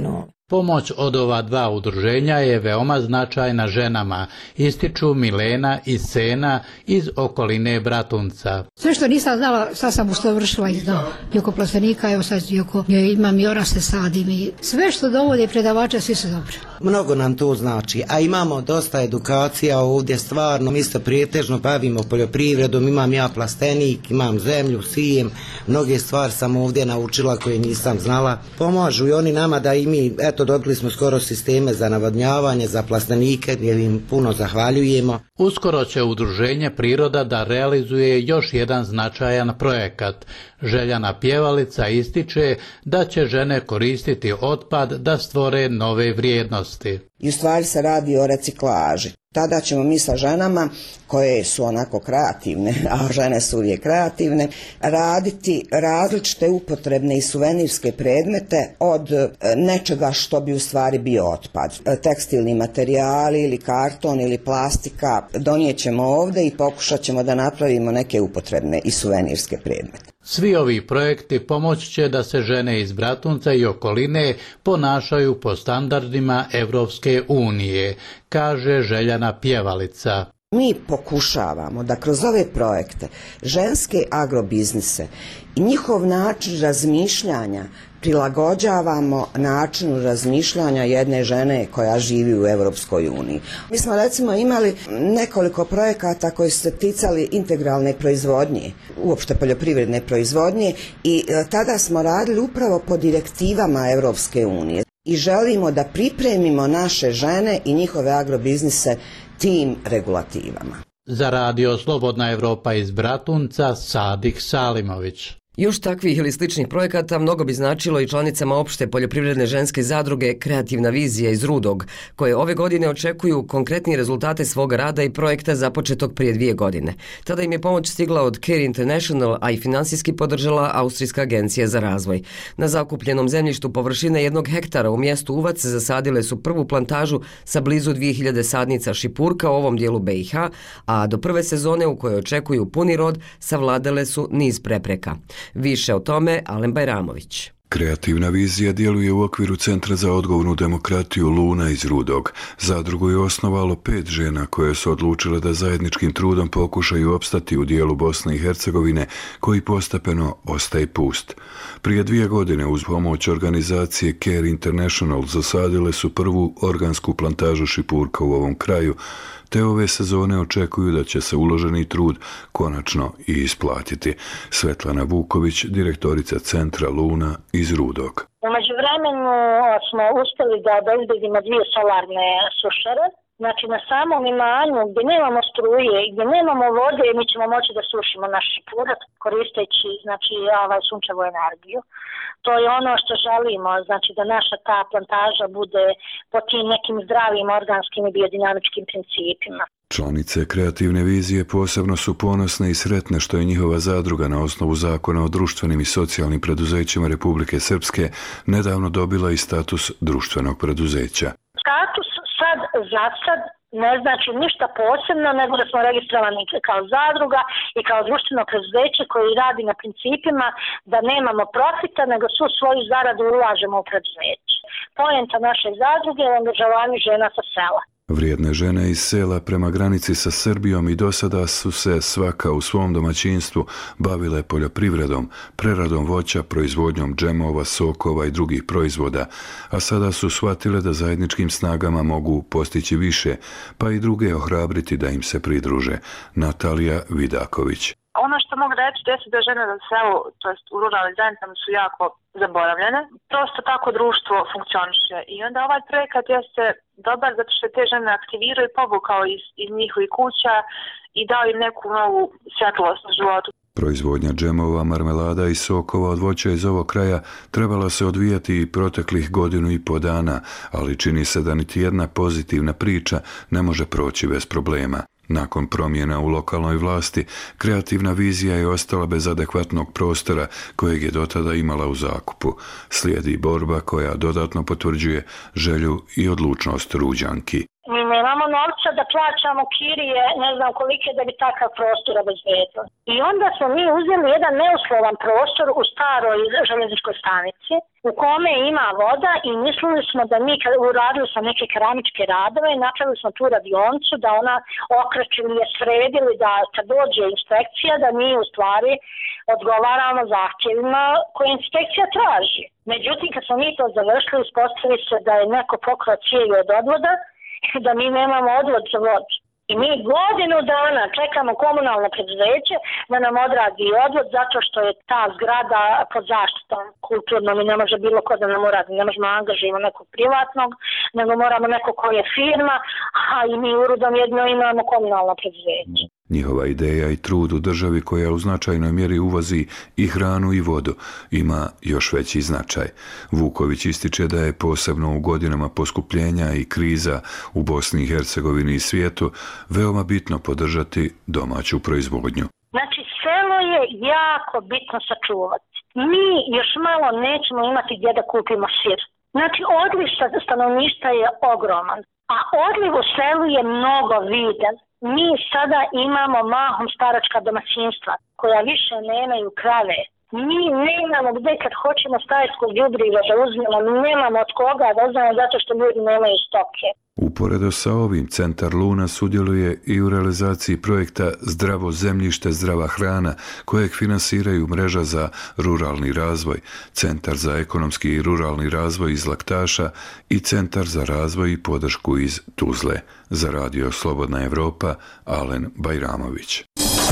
Pomoć od ova dva udruženja je veoma značajna ženama, ističu Milena i Sena iz okoline Bratunca. Sve što nisam znala, sad sam usavršila i znam. I oko plastenika, evo sad imam i oraste sadim i sve što dovode predavača, svi su dobri. Mnogo nam to znači, a imamo dosta edukacija ovdje, stvarno, mi se prijetežno bavimo poljoprivredom, imam ja plastenik, imam zemlju, sijem, mnoge stvari sam ovdje naučila koje nisam znala. Pomažu i oni nama da i mi, eto, dobili smo skoro sisteme za navodnjavanje, za plastenike, jer im puno zahvaljujemo. Uskoro će udruženje Priroda da realizuje još jedan značajan projekat. Željana Pjevalica ističe da će žene koristiti otpad da stvore nove vrijednosti. I u stvari se radi o reciklaži. Tada ćemo mi sa ženama, koje su onako kreativne, a žene su uvijek kreativne, raditi različite upotrebne i suvenirske predmete od nečega što bi u stvari bio otpad. Tekstilni materijali ili karton ili plastika donijet ćemo ovdje i pokušat ćemo da napravimo neke upotrebne i suvenirske predmete. Svi ovi projekti pomoći će da se žene iz Bratunca i okoline ponašaju po standardima Evropske unije, kaže Željana Pjevalica. Mi pokušavamo da kroz ove projekte ženske agrobiznise i njihov način razmišljanja prilagođavamo načinu razmišljanja jedne žene koja živi u Europskoj uniji. Mi smo recimo imali nekoliko projekata koji su se ticali integralne proizvodnje, uopšte poljoprivredne proizvodnje, i tada smo radili upravo po direktivama Europske unije. I želimo da pripremimo naše žene i njihove agrobiznise tim regulativama. Za radio Slobodna Evropa iz Bratunca, Sadik Salimović. Još takvih ili sličnih projekata mnogo bi značilo i članicama opšte poljoprivredne ženske zadruge Kreativna vizija iz Rudog, koje ove godine očekuju konkretnije rezultate svog rada i projekta započetog prije 2 godine. Tada im je pomoć stigla od Care International, a i finansijski podržala Austrijska agencija za razvoj. Na zakupljenom zemljištu površine 1 hektara u mjestu Uvac zasadile su prvu plantažu sa blizu 2000 sadnica šipurka u ovom dijelu BiH, a do prve sezone u kojoj očekuju puni rod savladale su niz prepreka. Više o tome Alen Bajramović. Kreativna vizija djeluje u okviru Centra za odgovornu demokratiju Luna iz Rudog. Zadrugu je osnovalo 5 žena koje su odlučile da zajedničkim trudom pokušaju opstati u dijelu Bosne i Hercegovine koji postepeno ostaje pust. Prije 2 godine uz pomoć organizacije Care International zasadile su prvu organsku plantažu šipurka u ovom kraju, te ove sezone očekuju da će se uloženi trud konačno i isplatiti. Svetlana Vuković, direktorica Centra Luna iz Rudog. U međuvremenu smo uspjeli da obezbedimo 2 solarne sušare. Znači na samom imanju gdje nemamo struje i gdje nemamo vode, mi ćemo moći da sušimo naš šipurak koristeći sunčevu energiju. To je ono što želimo, znači da naša ta plantaža bude po tim nekim zdravim organskim i biodinamičkim principima. Članice Kreativne vizije posebno su ponosne i sretne što je njihova zadruga na osnovu zakona o društvenim i socijalnim preduzećima Republike Srpske nedavno dobila i status društvenog preduzeća. Status za sad ne znači ništa posebno, nego da smo registrovani kao zadruga i kao društveno preduzeće koji radi na principima da nemamo profita, nego svu svoju zaradu ulažemo u preduzeće. Poenta naše zadruge je angažovanje žena sa sela. Vrijedne žene iz sela prema granici sa Srbijom i dosada su se svaka u svom domaćinstvu bavile poljoprivredom, preradom voća, proizvodnjom džemova, sokova i drugih proizvoda, a sada su shvatile da zajedničkim snagama mogu postići više, pa i druge ohrabriti da im se pridruže. Natalija Vidaković. Ono što mogu reći jeste da žene na selu, to jest u ruralnim zajednicama, su jako zaboravljene. Prosto tako društvo funkcioniše i onda ovaj projekat jeste dobar zato što te žene aktiviraju i povukao iz njihovih kuća i dao im neku novu svjetlost u životu. Proizvodnja džemova, marmelada i sokova od voća iz ovog kraja trebala se odvijati i proteklih 1,5 godinu, ali čini se da niti jedna pozitivna priča ne može proći bez problema. Nakon promjena u lokalnoj vlasti, Kreativna vizija je ostala bez adekvatnog prostora kojeg je dotada imala u zakupu. Slijedi borba koja dodatno potvrđuje želju i odlučnost Ruđanki. Mi nemamo novca da plaćamo kirije, ne znam kolike, da bi takav prostor obezbedili. I onda smo mi uzeli jedan neuslovan prostor u staroj železničkoj stanici u kome ima voda i mislili smo da mi kad uradili smo neke keramičke radove i napravili smo tu radionicu da ona okrećili je sredili da kad dođe inspekcija da mi u stvari odgovaramo zahtjevima koje inspekcija traži. Međutim, kad smo mi to završili, ispostavi se da je neko pokrao cijevi od odvoda, da mi nemamo odvod za vodu. I mi godinu dana čekamo komunalno preduzeće da nam odradi odvod zato što je ta zgrada pod zaštitom kulturnom i ne može bilo ko da nam uradi. Ne možemo angažirati nekog privatnog, nego moramo neko ko je firma, a i mi u Rudom jedno imamo komunalno preduzeće. Njihova ideja i trud u državi koja u značajnoj mjeri uvozi i hranu i vodu ima još veći značaj. Vuković ističe da je posebno u godinama poskupljenja i kriza u Bosni i Hercegovini i svijetu veoma bitno podržati domaću proizvodnju. Znači, selo je jako bitno sačuvati. Mi još malo nećemo imati gdje da kupimo sir. Znači, odliv stanovništva je ogroman, a odliv u selu je mnogo viden. Mi sada imamo mahom staračka domaćinstva koja više nemaju krave. Mi nemamo gdje kad hoćemo stajsko đubrivo da uzmemo, mi nemamo od koga da uzmemo zato što ljudi nemaju stoke. Uporedo sa ovim, Centar Luna sudjeluje i u realizaciji projekta Zdravo zemljište, zdrava hrana, kojeg finansiraju Mreža za ruralni razvoj, Centar za ekonomski i ruralni razvoj iz Laktaša i Centar za razvoj i podršku iz Tuzle. Za Radio Slobodna Evropa, Alen Bajramović.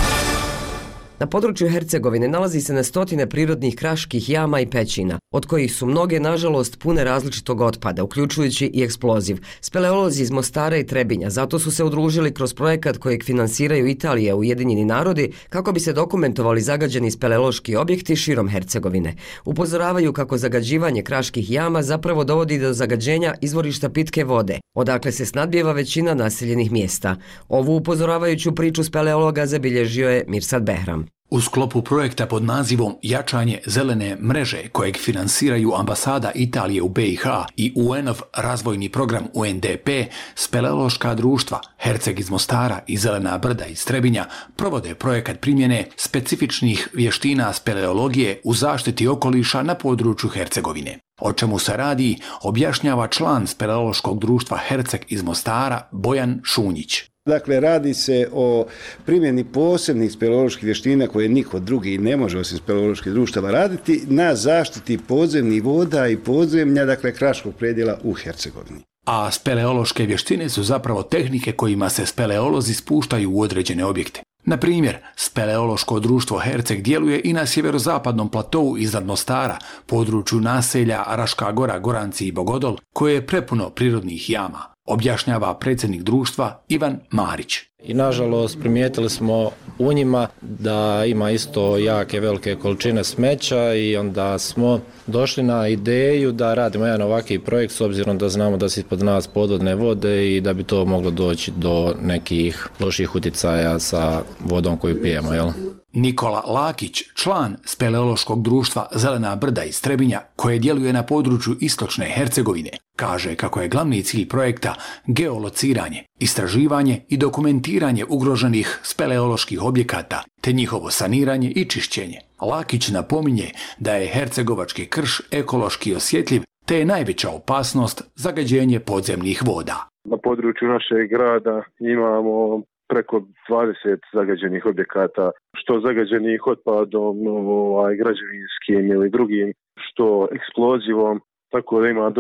Na području Hercegovine nalazi se na stotine prirodnih kraških jama i pećina, od kojih su mnoge, nažalost, pune različitog otpada, uključujući i eksploziv. Speleolozi iz Mostara i Trebinja zato su se udružili kroz projekat kojeg finansiraju Italija, Ujedinjeni narodi, kako bi se dokumentovali zagađeni speleološki objekti širom Hercegovine. Upozoravaju kako zagađivanje kraških jama zapravo dovodi do zagađenja izvorišta pitke vode, odakle se snadbijeva većina naseljenih mjesta. Ovu upozoravajuću priču speleologa zabilježio je Mirsad Behram. U sklopu projekta pod nazivom Jačanje zelene mreže, kojeg finansiraju ambasada Italije u BiH i UN-ov razvojni program UNDP, speleološka društva Herceg iz Mostara i Zelena brda iz Trebinja provode projekat primjene specifičnih vještina speleologije u zaštiti okoliša na području Hercegovine. O čemu se radi, objašnjava član speleološkog društva Herceg iz Mostara Bojan Šunjić. Dakle, radi se o primjeni posebnih speleoloških vještina koje niko drugi ne može osim speleoloških društava raditi na zaštiti podzemnih voda i podzemlja, dakle kraškog predjela u Hercegovini. A speleološke vještine su zapravo tehnike kojima se speleolozi spuštaju u određene objekte. Na primjer, speleološko društvo Herceg djeluje i na sjeverozapadnom platovu iznad Mostara, području naselja Raška Gora, Goranci i Bogodol, koje je prepuno prirodnih jama, objašnjava predsjednik društva Ivan Marić. I nažalost primijetili smo u njima da ima isto jake velike količine smeća i onda smo došli na ideju da radimo jedan ovakvi projekt s obzirom da znamo da se ispod nas podvodne vode i da bi to moglo doći do nekih loših utjecaja sa vodom koju pijemo, jel? Nikola Lakić, član speleološkog društva Zelena brda iz Trebinja, koje djeluje na području istočne Hercegovine, kaže kako je glavni cilj projekta geolociranje, istraživanje i dokumentiranje ugroženih speleoloških objekata, te njihovo saniranje i čišćenje. Lakić napominje da je hercegovački krš ekološki osjetljiv, te je najveća opasnost zagađenje podzemnih voda. Na području našeg grada imamo preko 20 zagađenih objekata, što zagađenih otpadom, građevinskim ili drugim, što eksplozivom, tako da ima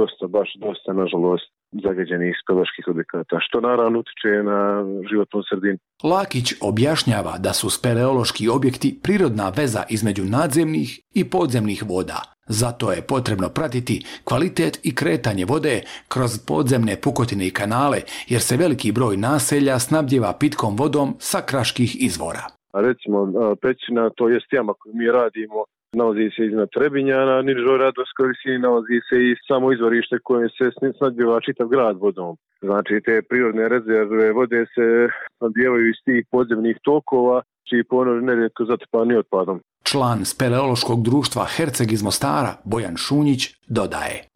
dosta, nažalost, zagađenih speleoloških objekata, što naravno utiče na životnu sredinu. Lakić objašnjava da su speleološki objekti prirodna veza između nadzemnih i podzemnih voda. Zato je potrebno pratiti kvalitet i kretanje vode kroz podzemne pukotine i kanale, jer se veliki broj naselja snabdijeva pitkom vodom sa kraških izvora. Recimo, pećina, to jest jama koju mi radimo, nalazi se iznad Trebinja, na nižoj radovskoj visini nalazi se i samo izvorište koje se snabdijeva čitav grad vodom. Znači, te prirodne rezerve vode se snabdijevaju iz tih podzemnih tokova, čiji ponor nerijetko zatrpani otpadom. Član speleološkog društva Herceg iz Mostara, Bojan Šunjić, dodaje.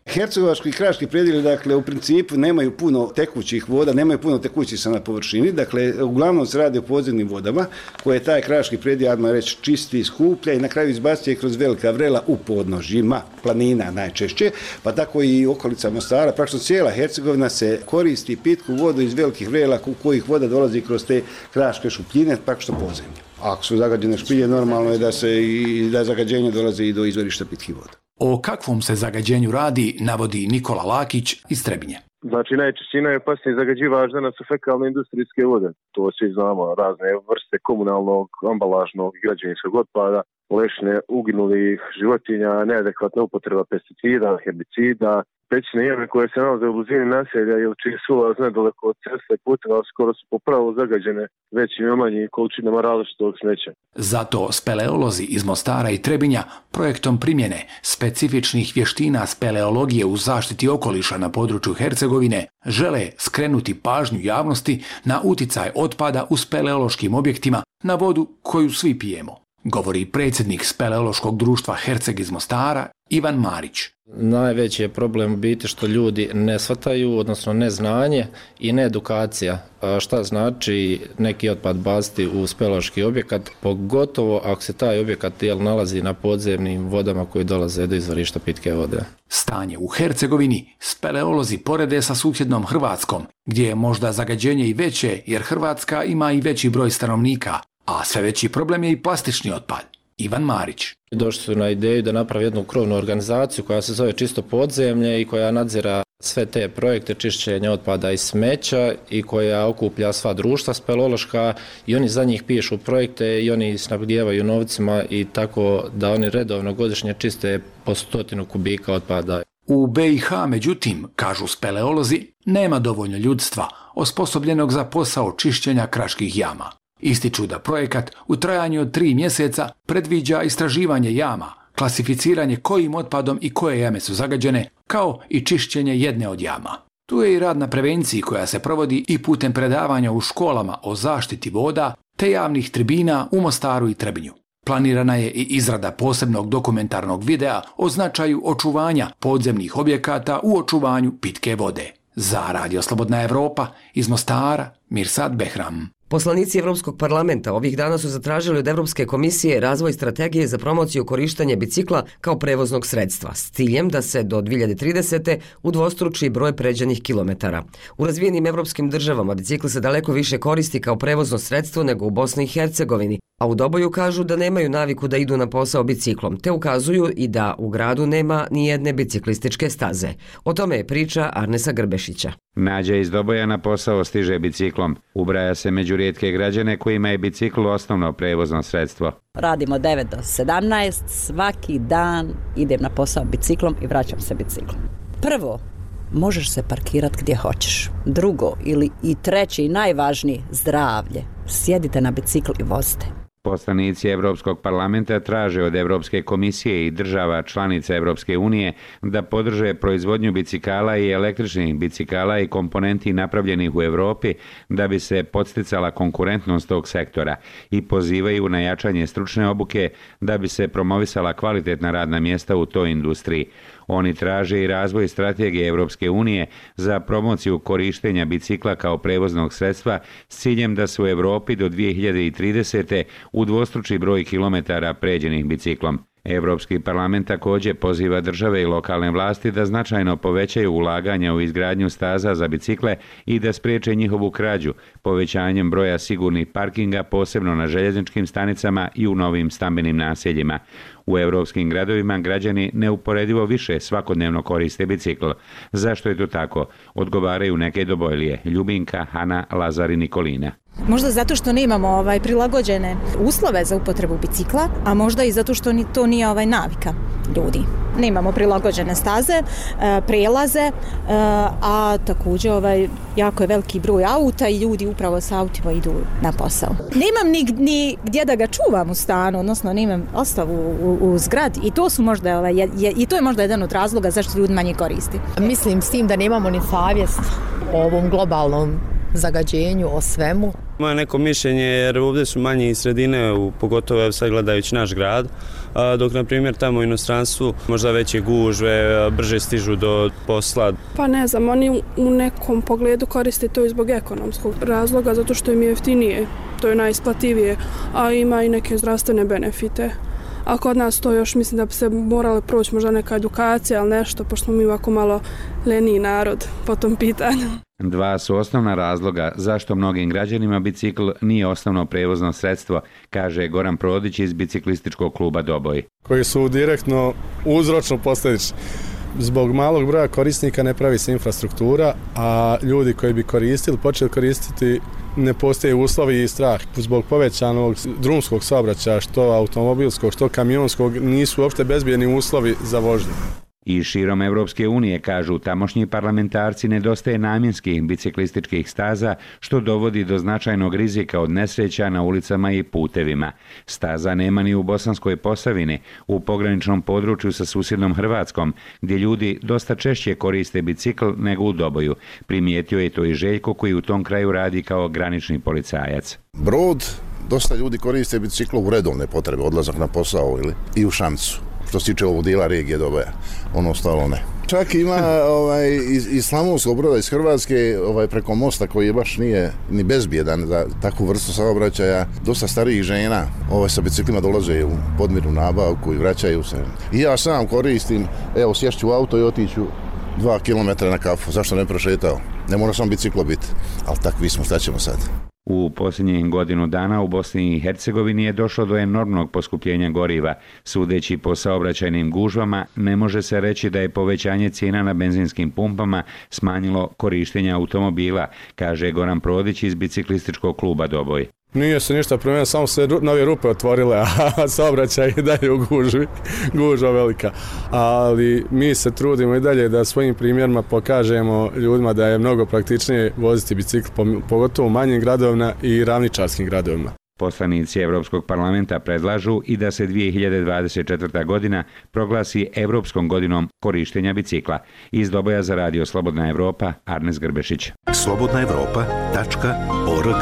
Hercegovački i kraški predjeli, dakle, u principu nemaju puno tekućih voda, nemaju puno tekućih na površini, dakle, uglavnom se radi o podzemnim vodama, koje taj kraški predjel, adma reći, čisti, skuplja i na kraju izbacuje kroz velika vrela u podnožjima, planina najčešće, pa tako i okolica Mostara, praktično cijela Hercegovina se koristi pitku vodu iz velikih vrela kojih voda dolazi kroz te kraške šupljine, praktično podzemlje. Ako su zagađene špilje, normalno je da zagađenje dolazi i do izvorišta pitkih voda. O kakvom se zagađenju radi, navodi Nikola Lakić iz Trebinje. Znači, najčešće najopasniji zagađivač danas su fekalne industrijske vode. To svi znamo, razne vrste komunalnog, ambalažnog i građevinskog otpada, lešine uginulih životinja, neadekvatna upotreba pesticida, herbicida, pećine jame koje se nalaze u blizini naselja ili čiji su ulaz nedaleko od ceste i puteva skoro su po pravilu zagađene većim i manjim količinama različitog smeća. Zato speleolozi iz Mostara i Trebinja projektom primjene specifičnih vještina speleologije u zaštiti okoliša na području Hercegovine žele skrenuti pažnju javnosti na uticaj otpada u speleološkim objektima na vodu koju svi pijemo, govori predsjednik speleološkog društva Herceg iz Mostara Ivan Marić. Najveći je problem u biti što ljudi ne shvataju, odnosno neznanje i needukacija šta znači neki otpad baciti u speleološki objekat, pogotovo ako se taj objekat nalazi na podzemnim vodama koji dolaze do izvorišta pitke vode. Stanje u Hercegovini speleolozi porede sa susjednom Hrvatskom, gdje je možda zagađenje i veće jer Hrvatska ima i veći broj stanovnika, a sve veći problem je i plastični otpad. Ivan Marić. Došli su na ideju da napravi jednu krovnu organizaciju koja se zove Čisto podzemlje i koja nadzira sve te projekte čišćenja otpada i smeća i koja okuplja sva društva speleološka i oni za njih pišu projekte i oni snabdijevaju novcima i tako da oni redovno godišnje čiste po 100 kubika otpada. U BiH, međutim, kažu speleolozi, nema dovoljno ljudstva osposobljenog za posao čišćenja kraških jama. Ističu da projekat u trajanju od 3 mjeseca predviđa istraživanje jama, klasificiranje kojim otpadom i koje jame su zagađene, kao i čišćenje jedne od jama. Tu je i rad na prevenciji koja se provodi i putem predavanja u školama o zaštiti voda te javnih tribina u Mostaru i Trebinju. Planirana je i izrada posebnog dokumentarnog videa o značaju očuvanja podzemnih objekata u očuvanju pitke vode. Za Radio Slobodna Evropa iz Mostara, Mirsad Behram. Poslanici Evropskog parlamenta ovih dana su zatražili od Evropske komisije razvoj strategije za promociju korištenja bicikla kao prevoznog sredstva s ciljem da se do 2030. udvostruči broj pređenih kilometara. U razvijenim evropskim državama bicikl se daleko više koristi kao prevozno sredstvo nego u Bosni i Hercegovini, a u Doboju kažu da nemaju naviku da idu na posao biciklom, te ukazuju i da u gradu nema ni jedne biciklističke staze. O tome je priča Arnesa Grbešića. Nađa iz Doboja na posao stiže biciklom. Ubraja se među rijetke građane kojima je bicikl osnovno prevozno sredstvo. Radimo 9 do 17, svaki dan idem na posao biciklom i vraćam se biciklom. Prvo, možeš se parkirati gdje hoćeš. Drugo, ili i treće i najvažnije, zdravlje. Sjedite na bicikl i vozite. Poslanici Evropskog parlamenta traže od Evropske komisije i država članica Evropske unije da podrže proizvodnju bicikala i električnih bicikala i komponenti napravljenih u Evropi da bi se podsticala konkurentnost tog sektora i pozivaju na jačanje stručne obuke da bi se promovisala kvalitetna radna mjesta u toj industriji. Oni traže i razvoj strategije Evropske unije za promociju korištenja bicikla kao prevoznog sredstva s ciljem da se u Evropi do 2030. udvostruči broj kilometara pređenih biciklom. Evropski parlament također poziva države i lokalne vlasti da značajno povećaju ulaganja u izgradnju staza za bicikle i da spriječe njihovu krađu, povećanjem broja sigurnih parkinga posebno na željezničkim stanicama i u novim stambenim naseljima. U evropskim gradovima građani neuporedivo više svakodnevno koriste bicikl. Zašto je to tako? Odgovaraju neke Dobojlije, Ljubinka, Hana, Lazar i Nikolina. Možda zato što nemamo prilagođene uslove za upotrebu bicikla, a možda i zato što to nije navika ljudi. Nemamo prilagođene staze, prelaze, a također jako je veliki broj auta i ljudi upravo sa autima idu na posao. Nemam ni gdje da ga čuvam u stanu, odnosno nemam ostavu u zgradi i to su možda i to je možda jedan od razloga zašto ljudi manje koristi. Mislim s tim da nemamo ni savjest o ovom globalnom zagađenju, o svemu. Moje neko mišljenje, jer ovdje su manje sredine, pogotovo sad gledajući naš grad, dok na primjer tamo u inostranstvu možda veće gužve, brže stižu do posla. Pa ne znam, oni u nekom pogledu koriste to i zbog ekonomskog razloga, zato što im je jeftinije, to je najisplativije, a ima i neke zdravstvene benefite. A kod nas to još mislim da bi se morala proći možda neka edukacija ili nešto, pošto smo mi ovako malo leniji narod po tom pitanju. Dva su osnovna razloga zašto mnogim građanima bicikl nije osnovno prevozno sredstvo, kaže Goran Prodić iz biciklističkog kluba Doboj. Koji su direktno uzročno posljedični. Zbog malog broja korisnika ne pravi se infrastruktura, a ljudi koji bi počeli koristiti, ne postoje uslovi i strah. Zbog povećanog drumskog saobraćaja, što automobilskog, što kamionskog, nisu uopšte bezbjedni uslovi za vožnju. I širom Evropske unije, kažu tamošnji parlamentarci, nedostaje namjenskih biciklističkih staza, što dovodi do značajnog rizika od nesreća na ulicama i putevima. Staza nema ni u Bosanskoj Posavini, u pograničnom području sa susjednom Hrvatskom, gdje ljudi dosta češće koriste bicikl nego u Doboju. Primijetio je to i Željko, koji u tom kraju radi kao granični policajac. Brod, dosta ljudi koriste bicikl u redovne potrebe, odlazak na posao i u šancu. Što se tiče ovog dijela regije Doboja, ono ostalo ne. Čak ima iz Slavonskog Broda, iz Hrvatske, preko mosta koji baš nije ni bezbjedan za takvu vrstu saobraćaja, dosta starijih žena sa biciklima dolaze u podmirnu nabavku i vraćaju se. I ja sam koristim, evo sješću u auto i otiću 2 km na kafu, zašto ne prošetao? Ne mora sam biciklo biti, ali takvi smo, šta ćemo sad? U posljednjih godinu dana u Bosni i Hercegovini je došlo do enormnog poskupljenja goriva. Sudeći po saobraćajnim gužvama, ne može se reći da je povećanje cijena na benzinskim pumpama smanjilo korištenje automobila, kaže Goran Prodić iz biciklističkog kluba Doboj. Nije se ništa promijenilo, samo se nove rupe otvorile, a saobraćaj i dalje u gužvi, gužva velika. Ali mi se trudimo i dalje da svojim primjerima pokažemo ljudima da je mnogo praktičnije voziti bicikl, pogotovo u manjim gradovima i ravničarskim gradovima. Poslanici Evropskog parlamenta predlažu i da se 2024. godina proglasi Evropskom godinom korištenja bicikla. Iz Doboja za radio Slobodna Evropa, Arnes Grbešić. slobodnaevropa.org.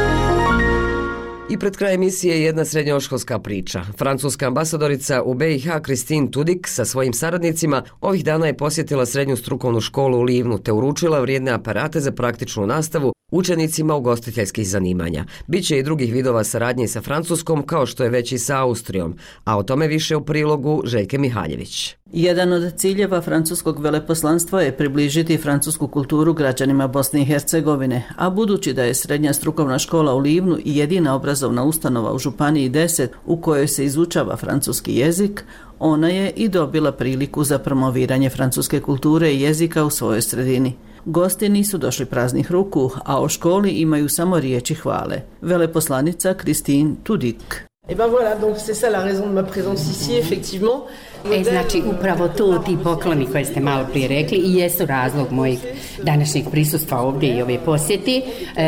I pred kraj emisije jedna srednjoškolska priča. Francuska ambasadorica u BiH Christine Tudik sa svojim saradnicima ovih dana je posjetila srednju strukovnu školu u Livnu te uručila vrijedne aparate za praktičnu nastavu učenicima ugostiteljskih zanimanja. Biće i drugih vidova saradnje sa Francuskom, kao što je već i sa Austrijom, a o tome više u prilogu Željke Mihaljević. Jedan od ciljeva francuskog veleposlanstva je približiti francusku kulturu građanima Bosne i Hercegovine, a budući da je srednja strukovna škola u Livnu i jedina obrazovna ustanova u Županiji 10 u kojoj se izučava francuski jezik, ona je i dobila priliku za promoviranje francuske kulture i jezika u svojoj sredini. Gosti nisu došli praznih ruku, a o školi imaju samo riječi hvale. Veleposlanica Christine Tudik. Et ben voilà, donc c'est ça la raison de ma présence ici, effectivement. Znači, upravo to, ti pokloni koje ste malo prije rekli i jesu razlog mojeg današnjeg prisustva ovdje i ove posjeti.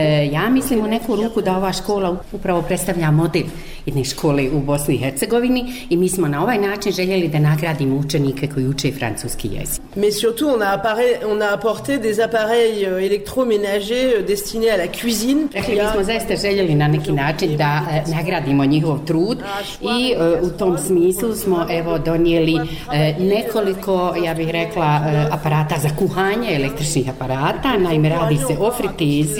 Ja mislim u neku ruku da ova škola upravo predstavlja model jedne škole u Bosni i Hercegovini i mi smo na ovaj način željeli da nagradimo učenike koji uče francuski jezik. Mais surtout, on a apporté des appareils électroménagers destinés à la cuisine. Dakle, mi smo zaista željeli na neki način da nagradimo njihov trud i u tom smislu smo donijeli nekoliko, ja bih rekla, aparata za kuhanje, električnih aparata. Naime, radi se o fritezi,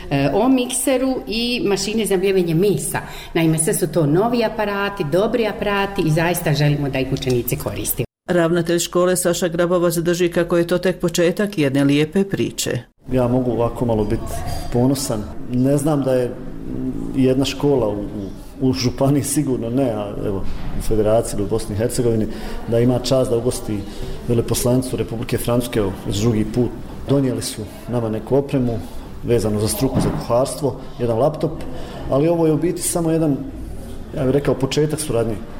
o mikseru i mašine za mljevenje mesa. Naime, sve su to novi aparati, dobri aparati i zaista želimo da ih učenici koriste. Ravnatelj škole Saša Grabovac drži kako je to tek početak jedne lijepe priče. Ja mogu ovako malo biti ponosan. Ne znam da je jedna škola u županiji sigurno ne, a evo u Federaciji ili u Bosni i Hercegovini da ima čast da ugosti veleposlanicu Republike Francuske već drugi put. Donijeli su nama neku opremu vezanu za struku, za kuharstvo, jedan laptop, ali ovo je u biti samo jedan, ja bih rekao, početak suradnje.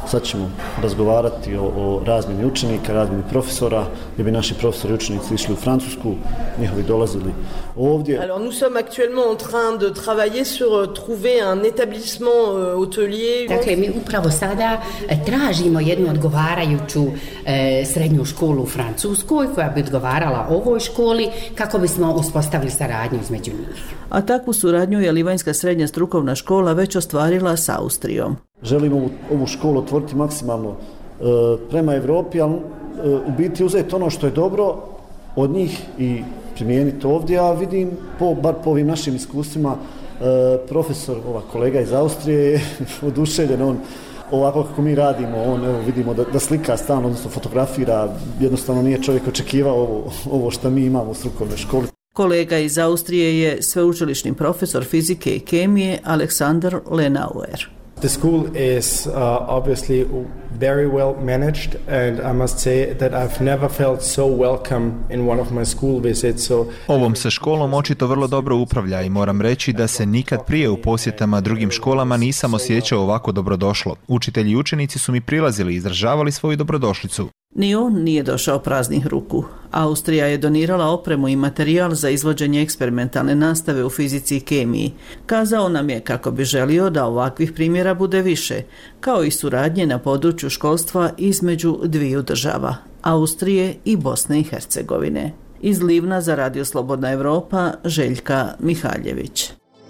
Sad ćemo razgovarati o razmjeni učenika, razmjeni profesora, gdje bi naši profesori i učenici išli u Francusku, njihovi dolazili ovdje. Alors nous sommes actuellement en train de travailler sur trouver un établissement hôtelier. Dakle, mi upravo sada tražimo jednu odgovarajuću srednju školu u Francuskoj koja bi odgovarala ovoj školi kako bismo uspostavili saradnju između njih. A takvu suradnju je Livanjska srednja strukovna škola već ostvarila s Austrijom. Želimo ovu školu otvoriti maksimalno prema Evropi, ali u biti uzeti ono što je dobro od njih i primijeniti ovdje, a vidim, bar po ovim našim iskustvima, profesor, kolega iz Austrije je oduševljen, on ovako kako mi radimo, on vidimo da slika stalno, odnosno fotografira, jednostavno nije čovjek očekivao ovo što mi imamo u strukovnoj školi. Kolega iz Austrije je sveučilišni profesor fizike i kemije Aleksandar Lenauer. The school is obviously very well managed, and I must say that I've never felt so welcome in one of my school visits. Ovom se školom očito vrlo dobro upravlja i moram reći da se nikad prije u posjetama drugim školama nisam osjećao ovako dobrodošlo. Učitelji i učenici su mi prilazili i izražavali svoju dobrodošlicu. Ni on nije došao praznih ruku. Austrija je donirala opremu i materijal za izvođenje eksperimentalne nastave u fizici i kemiji. Kazao nam je kako bi želio da ovakvih primjera bude više, kao i suradnje na području školstva između dviju država, Austrije i Bosne i Hercegovine. Iz Livna za Radio Slobodna Evropa, Željka Mihaljević.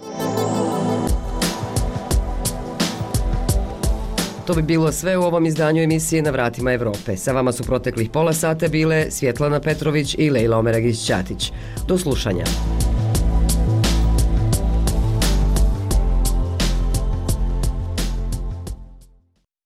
To bi bilo sve u ovom izdanju emisije Na vratima Evrope. Sa vama su proteklih pola sata bile Svjetlana Petrović i Lejla Omeragić-Ćatić. Do slušanja.